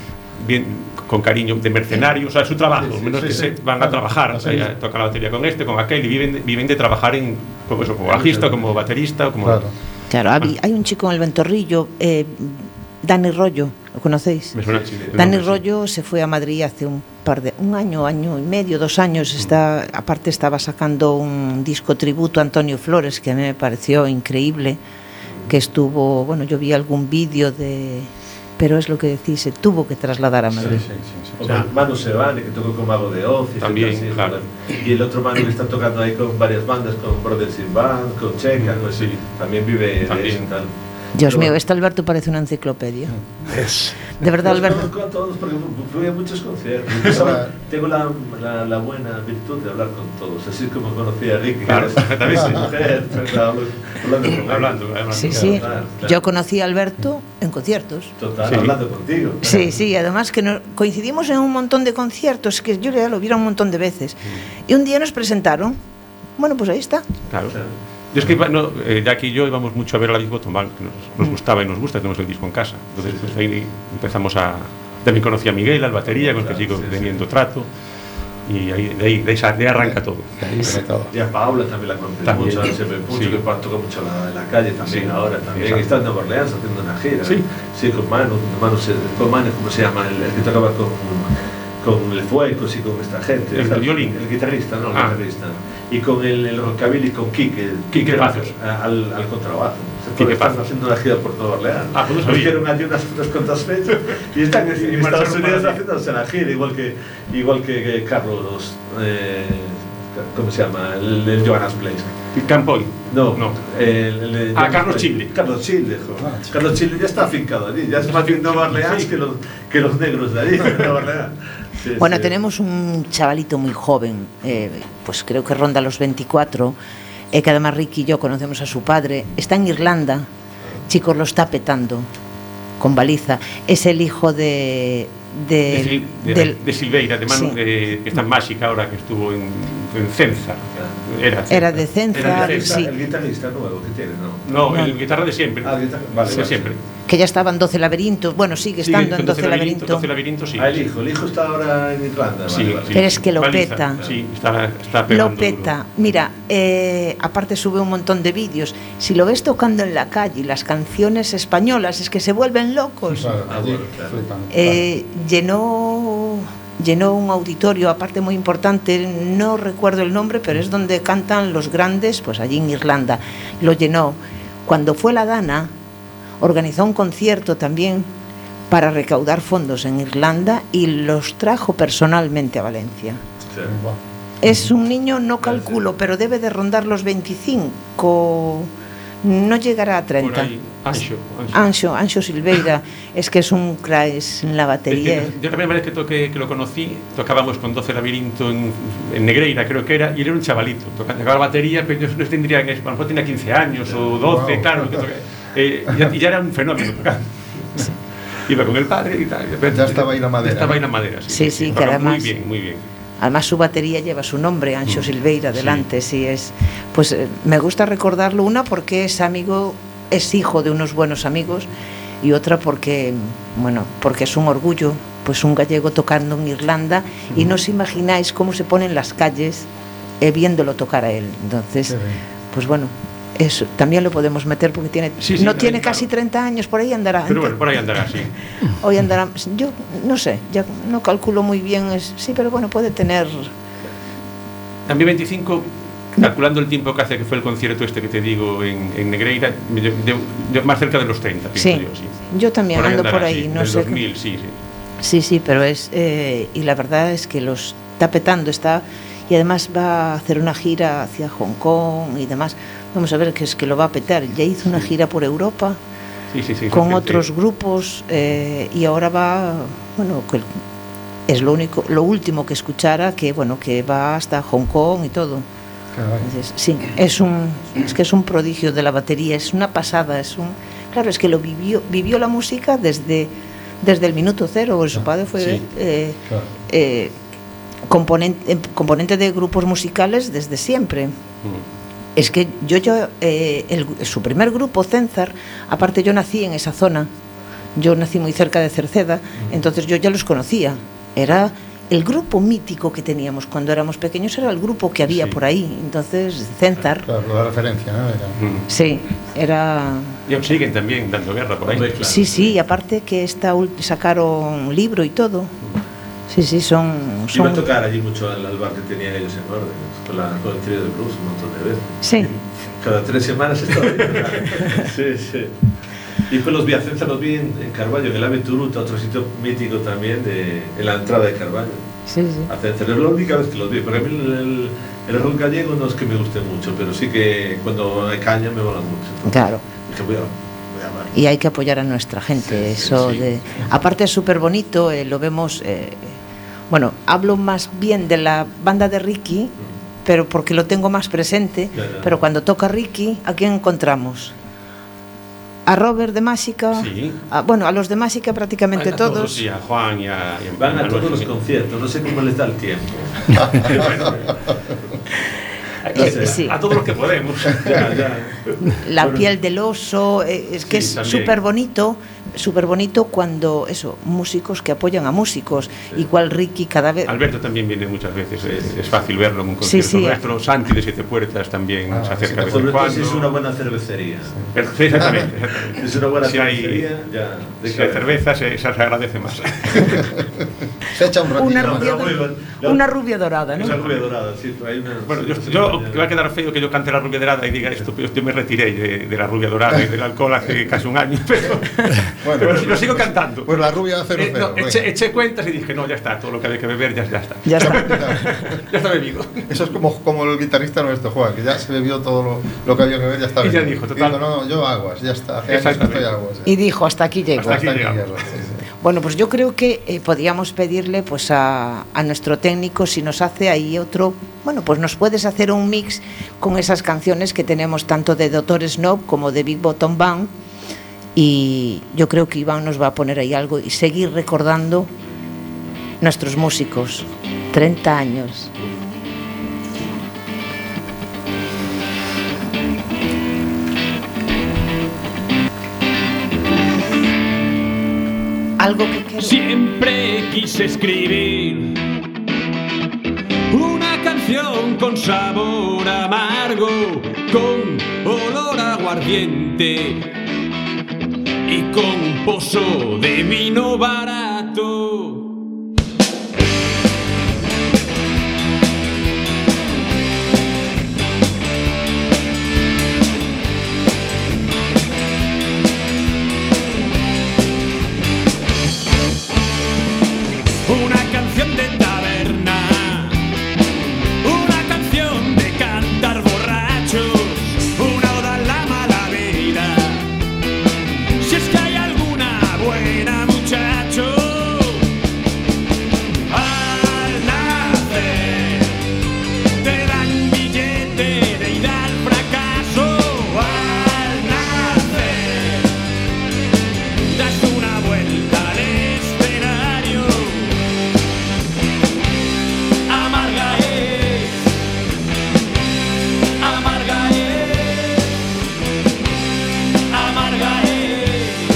S7: con cariño de mercenarios, o sea, su trabajo, menos que se van a trabajar, o sea, tocan la batería con este, con aquel, y viven de trabajar como bajista, como baterista, como...
S2: Claro, hay un chico en el Ventorrillo, Dani Rollo, ¿lo conocéis?
S7: Me suena
S2: Dani Rollo se fue a Madrid hace un año y medio, 2 años, aparte estaba sacando un disco tributo a Antonio Flores, que a mí me pareció increíble, que estuvo, bueno, yo vi algún vídeo pero es lo que decís, se tuvo que trasladar a Madrid.
S3: O sea, Manu Sebane, que tocó con Mago de Oz,
S7: también,
S3: así,
S7: claro.
S3: Y el otro Manu que está tocando ahí con varias bandas, con Brothers in Band, con Checa, también vive de eso y tal.
S2: Dios mío, Alberto parece una enciclopedia. De verdad, Alberto.
S3: Los conozco a todos porque fui a muchos conciertos. Tengo la buena virtud de hablar con todos, así como conocí a Ricky,
S7: claro.
S3: También soy mujer, hablando.
S2: Sí. Claro. Yo conocí a Alberto en conciertos.
S3: Total, hablando contigo.
S2: Sí, además que coincidimos en un montón de conciertos, que yo ya lo vi un montón de veces. Y un día nos presentaron. Bueno, pues ahí está.
S7: Claro. Yo es que Jackie y yo íbamos mucho a ver a la Big Bottom Band, que nos gustaba y nos gusta, tenemos el disco en casa. Entonces pues ahí empezamos también conocí a Miguel, al batería, con el que sigo teniendo trato. Y de ahí arranca todo.
S3: Y a Paula también la conocí mucho, siempre mucho, que toca mucho en la calle también ahora. También está en Nueva Orleans haciendo una gira. Sí, con Manu, ¿cómo se llama? El que tocaba con el Fuecos y con esta gente.
S7: El violín.
S3: El guitarrista, ¿no? El guitarrista. Y con el rockabilly, con Quique
S7: Pazos
S3: al contrabajo. Están haciendo una gira por Nueva Orleans.
S7: Pues no
S3: hicieron allí unas cuantas fechas y están en Estados Unidos haciéndose la gira, igual que Carlos, ¿cómo se llama? El Johannes Blaze.
S7: Campoy.
S3: No.
S7: Carlos Chile.
S3: Carlos Chile, Carlos Chile ya está afincado allí, ya es más bien Nueva Orleans que los negros de allí, de Nueva Orleans.
S2: Bueno, tenemos un chavalito muy joven, pues creo que ronda los 24, que además Ricky y yo conocemos a su padre, está en Irlanda, chicos, lo está petando con baliza, es el hijo de
S7: Silveira, de Manu, que está en Mágica ahora, que estuvo en en Cenzar.
S2: Era de Cenzar, sí.
S3: El guitarrista nuevo que tiene, ¿no?
S7: No, el guitarra de siempre.
S3: Vale,
S7: de siempre.
S2: Que ya estaba en 12 laberintos. Bueno, sigue estando en 12 laberintos.
S7: 12 laberintos, sí.
S3: El hijo está ahora en Irlanda.
S7: Sí,
S3: vale.
S2: Pero es que lo peta.
S7: Sí, está pegando.
S2: Lo peta. Mira, aparte sube un montón de vídeos. Si lo ves tocando en la calle, las canciones españolas, es que se vuelven locos. Llenó un auditorio, aparte muy importante, no recuerdo el nombre, pero es donde cantan los grandes, pues allí en Irlanda. Lo llenó. Cuando fue la Dana, organizó un concierto también para recaudar fondos en Irlanda y los trajo personalmente a Valencia.
S3: Sí.
S2: Es un niño, no calculo, pero debe de rondar los 25, no llegará a 30.
S7: Por ahí,
S2: Anxo Silveira, es que es un crack en la batería.
S7: Yo la primera vez que lo conocí, tocábamos con 12 Labirinto en Negreira, creo que era, y él era un chavalito, tocaba batería, pero yo no tendría que, a lo mejor tenía 15 años o 12, wow. Claro, y ya era un fenómeno tocando. Sí. Iba con el padre y tal.
S9: Ya estaba ahí la madera.
S7: Estaba ahí la madera, sí.
S2: Sí, que además,
S7: muy bien.
S2: Además su batería lleva su nombre, Anxo Silveira, delante, sí es. Pues me gusta recordarlo, una porque es amigo, es hijo de unos buenos amigos, y otra porque es un orgullo, pues un gallego tocando en Irlanda, y no os imagináis cómo se ponen las calles viéndolo tocar a él. Entonces, pues bueno, eso también lo podemos meter porque tiene tiene casi 30 años, por ahí andará.
S7: Pero bueno, por ahí andará, sí.
S2: Hoy andará, yo no sé, ya no calculo muy bien, sí, pero bueno, puede tener.
S7: También 25, calculando el tiempo que hace que fue el concierto este que te digo en Negreira, más cerca de los 30, pienso yo, sí.
S2: Yo también ando por ahí,
S7: sí,
S2: no sé.
S7: 2000, sí.
S2: Sí, pero es y la verdad es que los está petando, y además va a hacer una gira hacia Hong Kong y demás. Vamos a ver que es que lo va a petar. Ya hizo una gira por Europa con otros grupos y ahora va, bueno, que es lo último que escuchara, que bueno, que va hasta Hong Kong y todo. Entonces, sí, es que es un prodigio de la batería, es una pasada, claro, es que lo vivió la música desde el minuto cero. Su padre fue componente de grupos musicales desde siempre. Es que su primer grupo, Cenzar, aparte yo nací en esa zona, yo nací muy cerca de Cerceda, entonces yo ya los conocía. Era el grupo mítico que teníamos cuando éramos pequeños, era el grupo que había por ahí. Entonces, Cenzar.
S9: Claro, la referencia, ¿no?
S2: Sí, era.
S7: Y aún siguen también dando guerra por ahí.
S2: Claro. Sí, y aparte que sacaron un libro y todo. Sí, son.
S3: Iba a tocar allí mucho al bar que tenían ellos en orden, con el trío de blues un montón de veces.
S2: Sí.
S3: Cada 3 semanas estaba ahí. Sí. Y pues los vi a Cenzar, los vi en Carballo, en el Ave Turuta, otro sitio mítico también, en la entrada de Carballo.
S2: Sí.
S3: A Cenzar, es la única vez que los vi, porque a mí el rock gallego no es que me guste mucho, pero sí que cuando hay caña me mola mucho. Entonces,
S2: claro.
S3: Dije, voy a
S2: y hay que apoyar a nuestra gente, aparte es súper bonito, lo vemos, bueno, hablo más bien de la banda de Ricky, pero porque lo tengo más presente, pero cuando toca Ricky, ¿a quién encontramos? A Robert de Másica, a los de Másica prácticamente todos.
S7: Sí, a Juan y a
S3: van a todos los conciertos, no sé cómo les da el tiempo.
S7: A todos los que podemos.
S2: La piel del oso, es que es súper bonito cuando músicos que apoyan a músicos, igual Ricky cada vez.
S7: Alberto también viene muchas veces, es fácil verlo en un concierto nuestro. Santi de Siete Puertas también se acerca de vez en cuando.
S3: Es una buena cervecería.
S7: Exactamente.
S3: Es una buena cervecería.
S7: Si hay cerveza se agradece más.
S9: Se echa un
S2: una rubia dorada, ¿no?
S3: Esa rubia dorada, sí.
S7: Bueno, yo va a quedar feo que yo cante la rubia dorada y diga esto, pero yo me retiré de la rubia dorada y del alcohol hace casi un año, pero lo sigo cantando.
S9: Pues la rubia 00.
S7: Eché cuentas y dije, no, ya está, todo lo que había que beber ya está.
S2: Ya
S7: está bebido.
S9: Eso es como el guitarrista nuestro, Juan, que ya se bebió todo lo que había que beber, ya está bebido.
S7: Y ya dijo, total.
S9: Digo, no, yo aguas, ya está.
S7: Exactamente.
S9: Aguas,
S2: y dijo, hasta aquí llego.
S7: Hasta aquí llego.
S2: Bueno, pues yo creo que podríamos pedirle pues a nuestro técnico si nos hace ahí otro, bueno, pues nos puedes hacer un mix con esas canciones que tenemos tanto de Dr. Snob como de Big Bottom Band, y yo creo que Iván nos va a poner ahí algo y seguir recordando nuestros músicos, 30 años. algo que quiero.
S6: Siempre quise escribir una canción con sabor amargo, con olor a aguardiente y con un pozo de vino barato. Una canción de taberna, una canción de cantar borrachos, una oda a la mala vida. Si es que hay alguna buena, muchacho. Al nacer te dan billete de ir al fracaso. Al nacer das una vuelta al escenario. Amarga es, amarga es, amarga es,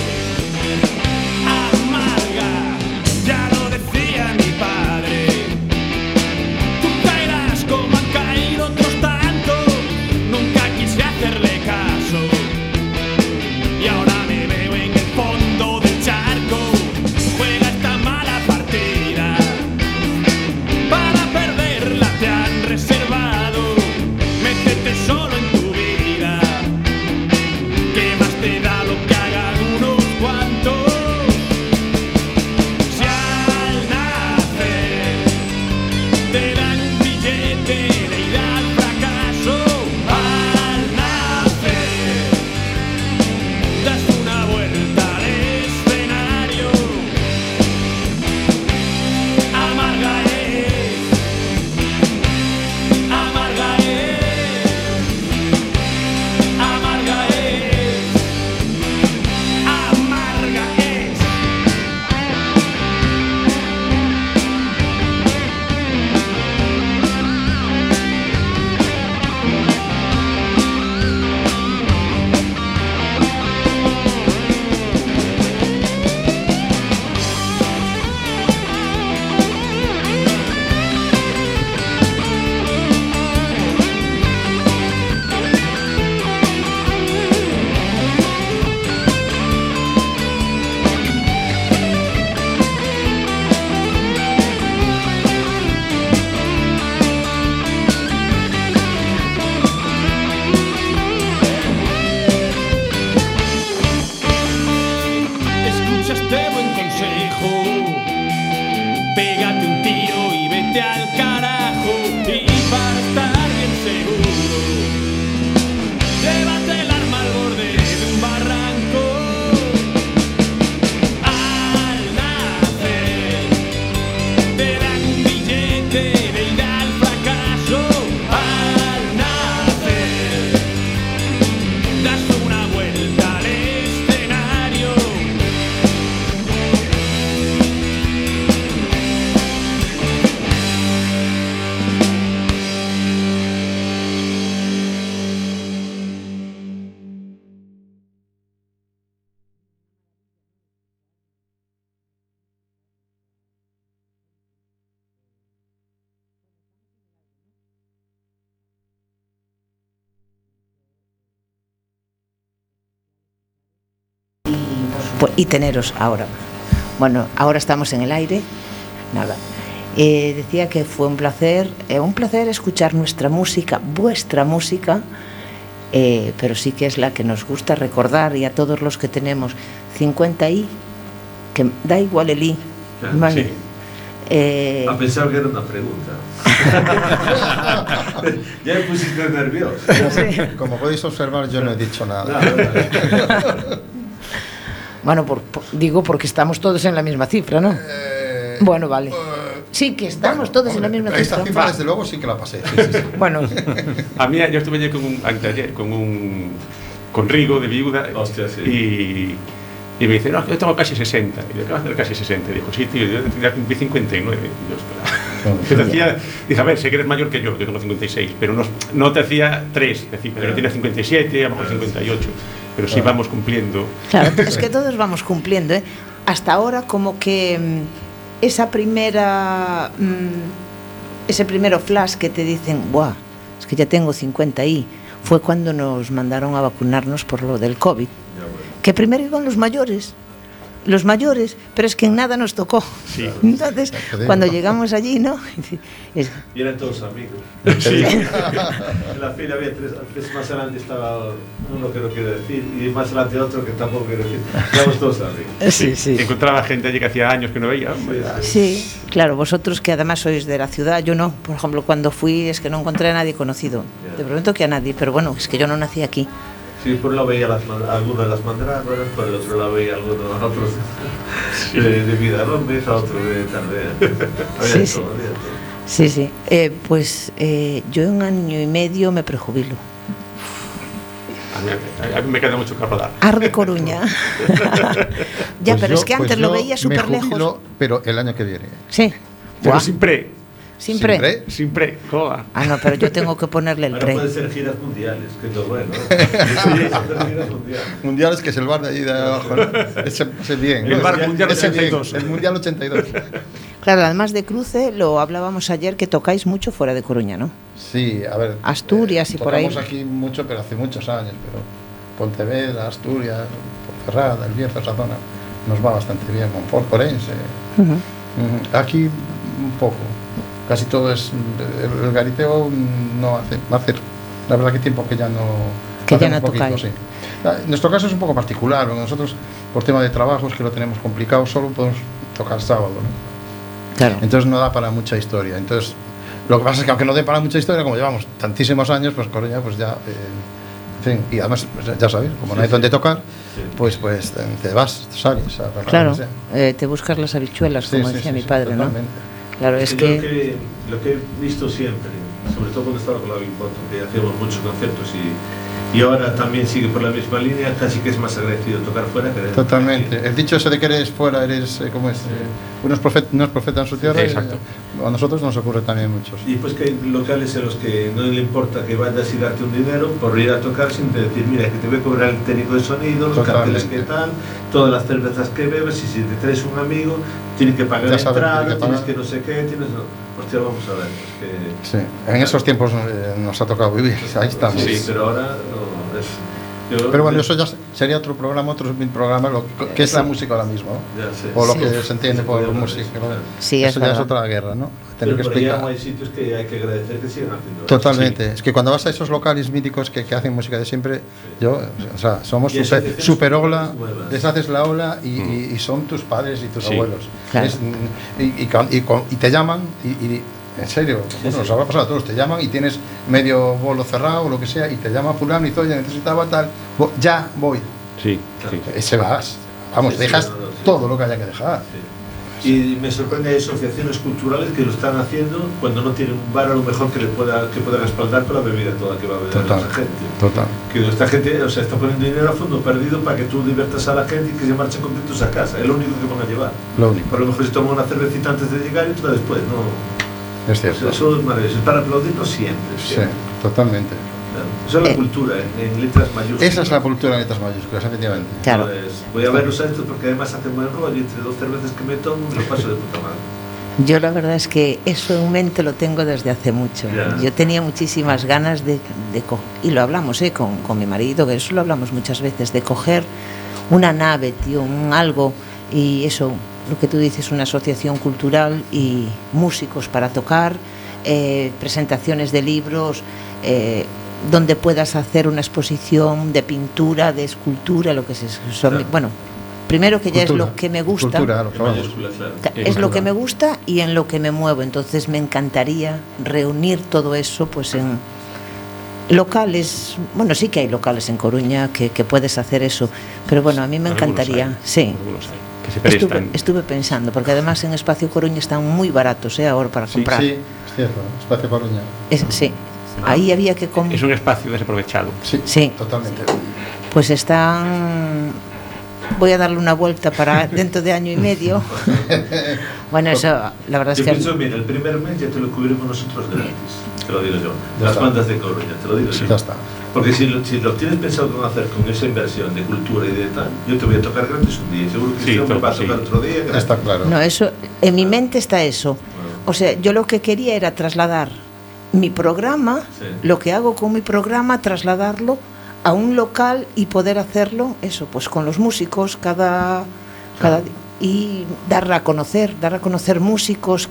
S6: amarga. Ya lo decía mi padre, tú caerás como han caído otros tantos. Nunca quise hacerle caso y ahora me veo en el fondo del charco. Juega esta mala partida, para perderla te han reservado. Métete solo en tu vida, ¿qué más te da lo que hagan unos cuantos? Si al nacer te dan billete de ir al fracaso, al nacer das una vuelta al escenario. Amarga es, amarga es, amarga es, amarga es. Escucha este buen consejo, pégate un tiro y vete al carajo. Y para estar bien seguro, llévate el arma al borde de un barranco. Al nacer te dan un billete de ir al fracaso. Al nacer das una vuelta al escenario.
S2: Y teneros ahora. Bueno, ahora estamos en el aire. Nada. Decía que fue un placer escuchar nuestra música, vuestra música, pero sí que es la que nos gusta recordar, y a todos los que tenemos 50 y que da igual el i, ¿vale?
S3: Sí. A pensar que era una pregunta. Ya me pusiste nervioso.
S2: Sí.
S9: Como podéis observar, yo no he dicho nada.
S2: Bueno, digo porque estamos todos en la misma cifra, ¿no? Bueno, vale. Sí, que estamos todos en la misma cifra.
S9: Esta cifra, desde luego, sí que la pasé. Sí.
S2: Bueno.
S7: A mí, yo estuve ayer con Rigo de viuda.
S3: Hostia, sí.
S7: Y me dice, no, yo tengo casi 60. Y yo, ¿qué vas a tener casi 60? Y dijo, sí, tío, yo ya cumplí 59. Y yo, dice, a ver, sé que eres mayor que yo tengo 56, pero no te hacía 3, pero yo tenía 57, a lo mejor 58. Pero sí vamos cumpliendo.
S2: Claro, es que todos vamos cumpliendo, ¿eh? hasta ahora como que esa primera ese primero flash que te dicen, buah, es que ya tengo 50 y fue cuando nos mandaron a vacunarnos por lo del COVID, que primero iban los mayores, pero es que en nada nos tocó. Sí. Entonces, cuando llegamos allí, ¿no?
S3: Y eran todos amigos. Sí. En la fila había tres más adelante estaba uno que no quiero decir, y más adelante otro que tampoco quiero decir. Éramos todos amigos.
S2: Sí, sí.
S7: Encontraba gente allí que hacía años que no veía.
S2: Sí, claro, vosotros que además sois de la ciudad, yo no. Por ejemplo, cuando fui es que no encontré a nadie conocido. Te prometo que a nadie, pero bueno, es que yo no nací aquí.
S3: Sí, por un lado veía algunos de las mandrágoras, por el otro lado veía algunos otros de Vidarombes, a otros de Tardea.
S2: Sí. Pues yo en 1 año y medio me prejubilo.
S7: A mí me queda mucho que rodar.
S2: Arde Coruña. Ya, pues pero es que antes lo veía súper lejos.
S9: Pero el año que viene.
S2: Sí.
S7: Pero sin pre.
S2: Sin pre.
S7: Sin pre, joda.
S2: Ah, no, pero yo tengo que ponerle el pre.
S3: Ahora puede ser giras mundiales, que es lo bueno. Giras
S9: mundiales, que es el bar de allí de abajo, ¿no? Ese bien.
S7: El bar mundial 82.
S9: El mundial 82.
S2: Claro, además de cruce, lo hablábamos ayer, que tocáis mucho fuera de Coruña, ¿no?
S9: Sí, a ver.
S2: Asturias y por ahí.
S9: Tocamos aquí mucho, pero hace muchos años. Pero Pontevedra, Asturias, Ponferrada, El Bierzo, esa zona, nos va bastante bien. Montfort, Orense. Aquí un poco. Casi todo es el gariteo, no hace la verdad que tiempo que ya no
S2: tocáis.
S9: Sí. Nuestro caso es un poco particular, porque nosotros por tema de trabajo es que lo tenemos complicado, solo podemos tocar sábado, ¿no?
S2: Claro.
S9: Entonces no da para mucha historia. Entonces lo que pasa es que aunque no dé para mucha historia, como llevamos tantísimos años, pues Coruña pues ya en fin, y además pues, ya sabes, como no hay donde tocar, pues te vas, sales a
S2: claro, te buscas las habichuelas, como decía mi padre, ¿no? Claro, es que
S3: lo que he visto siempre, sobre todo cuando estaba con la Big Bottom, que hacíamos muchos conciertos y ahora también sigue por la misma línea, casi que es más agradecido tocar fuera que dentro.
S9: Totalmente. El dicho ese de que eres fuera, eres, ¿cómo es? No es profeta en su tierra.
S7: Exacto.
S9: A nosotros nos ocurre también mucho.
S3: Y pues que hay locales en los que no le importa que vayas y darte un dinero por ir a tocar sin decir, mira, que te voy a cobrar el técnico de sonido, los carteles que tal, todas las cervezas que bebes, y si te traes un amigo, tienes que pagar la entrada, tienes que no sé qué, tienes... Hostia, vamos a ver. Es que...
S9: Sí, en esos tiempos nos ha tocado vivir, ahí estamos.
S3: Sí, pero ahora no es...
S9: Pero bueno, eso ya sería otro programa, otro programa, que es la música ahora mismo, ¿no? O lo que se entiende por música, ¿no?
S2: Sí,
S9: eso ya es otra guerra, ¿no?
S3: Tener que explicar. Hay sitios que hay que agradecer que sigan haciendo.
S9: Totalmente, sí. Es que cuando vas a esos locales míticos que hacen música de siempre, o sea, somos super ola, les haces la ola y son tus padres y tus abuelos.
S2: Claro.
S9: Y te llaman en serio, bueno, nos habrá pasado a todos, te llaman y tienes medio bolo cerrado o lo que sea y te llama fulano y dice, oye, necesitaba tal, ya voy.
S7: Sí,
S9: Ese vas, vamos, dejas todo lo que haya que dejar.
S3: Y me sorprende, hay asociaciones culturales que lo están haciendo cuando no tienen un bar a lo mejor que pueda respaldar con la bebida toda que va a beber esa gente.
S9: Total.
S3: Que esta gente, o sea, está poniendo dinero a fondo perdido para que tú diviertas a la gente y que se marchen contentos a casa. Es lo único que van a llevar.
S9: Lo único.
S3: Por lo mejor se toman una cervecita antes de llegar y otra después, ¿no?
S9: Es cierto.
S3: Eso es maravilloso, es para aplaudirlo siempre.
S9: Sí, totalmente.
S3: Claro. Eso es la cultura, en letras mayúsculas.
S9: Esa es la cultura en letras mayúsculas, efectivamente.
S2: Claro.
S3: Pues, voy a verlos a estos porque además hacen buen rollo, entre 2 cervezas que me tomo me lo paso de puta madre.
S2: Yo la verdad es que eso en mente lo tengo desde hace mucho. Yo tenía muchísimas ganas y lo hablamos con mi marido, que eso lo hablamos muchas veces, de coger una nave, tío, algo, y eso, lo que tú dices, una asociación cultural y músicos para tocar, presentaciones de libros, donde puedas hacer una exposición de pintura, de escultura, lo que sea. Bueno, primero que ya cultura, es lo que me gusta, es lo que me gusta y en lo que me muevo. Entonces me encantaría reunir todo eso pues en locales. Bueno, sí que hay locales en Coruña que puedes hacer eso, pero bueno, a mí me encantaría. Sí. Estuve pensando, porque además en Espacio Coruña están muy baratos ahora para comprar.
S9: Sí, es cierto, Espacio Coruña.
S2: Sí, ahí había que
S7: es un espacio desaprovechado.
S2: Sí,
S9: totalmente.
S2: Pues están... Voy a darle una vuelta para dentro de año y medio. Bueno, eso, la verdad es que...
S3: Mira, el primer mes ya te lo cubrimos nosotros gratis. te lo digo yo.
S9: Ya
S3: Las
S9: está.
S3: bandas de Coruña, te lo digo yo.
S9: Ya está.
S3: Porque si lo tienes pensado cómo hacer con esa inversión de cultura y de tal, yo te voy a tocar gratis un día. Seguro que
S7: Sí,
S3: este hombre va a
S7: sí.
S3: tocar otro día. gratis.
S9: Está claro.
S2: No, eso, en mi mente está eso. O sea, yo lo que quería era trasladar mi programa,
S3: Sí.
S2: lo que hago con mi programa, trasladarlo a un local y poder hacerlo, eso, pues con los músicos cada y dar a conocer músicos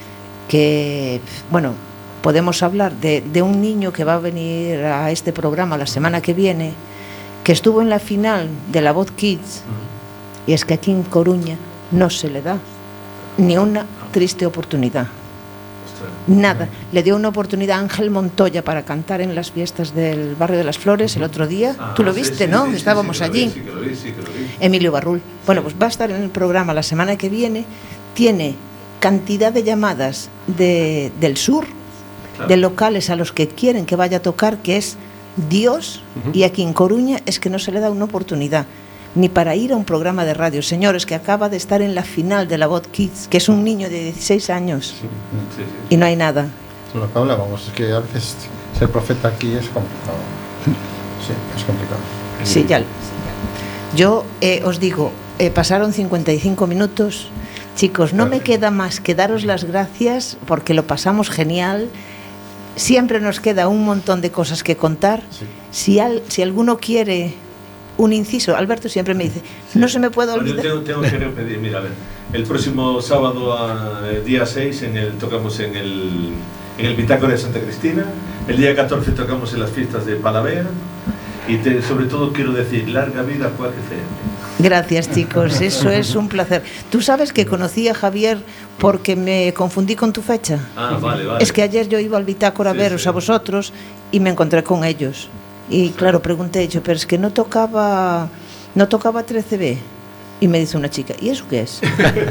S2: que bueno, podemos hablar de un niño que va a venir a este programa la semana que viene, que estuvo en la final de La Voz Kids, y es que aquí en Coruña no se le da ni una triste oportunidad. Nada. Le dio una oportunidad a Ángel Montoya para cantar en las fiestas del Barrio de las Flores el otro día. Tú lo viste, ¿no? Estábamos allí.
S3: Sí, que lo vi.
S2: Emilio Barrul. Bueno, pues va a estar en el programa la semana que viene. Tiene cantidad de llamadas del sur, de locales a los que quieren que vaya a tocar, que es Dios, y aquí en Coruña es que no se le da una oportunidad ni para ir a un programa de radio. Señores, que acaba de estar en la final de La Voz Kids, que es un niño de 16 años, y no hay nada.
S9: Lo que hablábamos es que a veces ser profeta aquí es complicado. Sí, es complicado.
S2: Sí, ya. Yo os digo, pasaron 55 minutos. Chicos, no me queda más que daros las gracias porque lo pasamos genial. Siempre nos queda un montón de cosas que contar. Si alguno quiere un inciso, Alberto siempre me dice, no se me puede olvidar.
S3: Yo tengo que pedir, mira, a ver, el próximo sábado, día 6, tocamos en el Bitácora de Santa Cristina, el día 14 tocamos en las fiestas de Palavea, y sobre todo quiero decir, larga vida a Quack FM.
S2: Gracias, chicos, eso es un placer. Tú sabes que conocí a Javier porque me confundí con tu fecha.
S3: Ah, vale.
S2: Es que ayer yo iba al Bitácora a veros a vosotros y me encontré con ellos. Y claro, pregunté yo, pero es que no tocaba 13B. Y me dice una chica, ¿y eso qué es?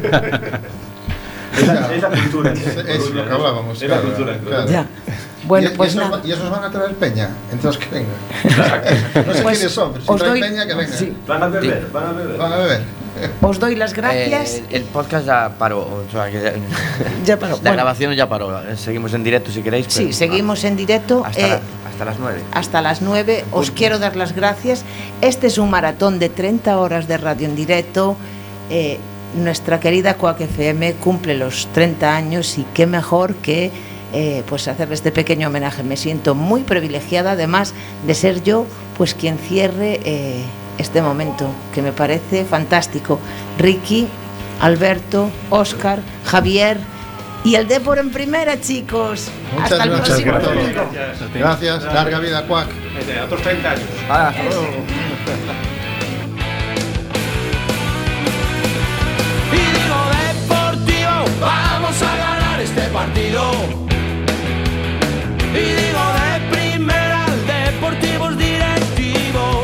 S3: Es la cultura.
S9: Es lo que hablábamos.
S3: Es la cultura.
S9: Claro.
S2: Ya. Bueno,
S9: y
S2: pues
S9: esos,
S2: nada.
S9: y esos van a traer peña, entonces que vengan. No sé
S2: Pues
S9: quiénes son, pero si
S2: os
S9: traen
S2: doy-
S9: peña, que vengan.
S2: sí.
S3: Van a beber.
S9: Van a beber.
S2: Os doy las gracias.
S11: El podcast ya paró, o sea, que
S2: Ya paró.
S11: La
S2: Bueno.
S11: grabación ya paró. Seguimos en directo si queréis.
S2: Sí,
S11: pero-
S2: seguimos en directo.
S11: hasta las 9.
S2: Hasta las 9. Os quiero dar las gracias. Este es un maratón de 30 horas de radio en directo. Nuestra querida Quack FM cumple los 30 años y qué mejor que pues hacerle este pequeño homenaje. Me siento muy privilegiada, además de ser yo pues quien cierre este momento, que me parece fantástico. Ricky, Alberto, Óscar, Javier y el Depor en primera, chicos.
S9: Muchas
S2: Hasta el
S9: gracias
S2: próximo
S9: por todo.
S2: domingo.
S9: Gracias, larga vida, Quack.
S7: Otros 30 años.
S9: Hasta luego.
S6: Y digo deportivo, vamos a ganar este partido. Y digo de primera, el Deportivo es directivo.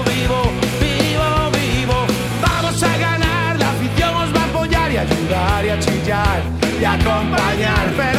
S6: Vivo. Vamos a ganar, la afición os va a apoyar y ayudar y a chillar y a acompañar.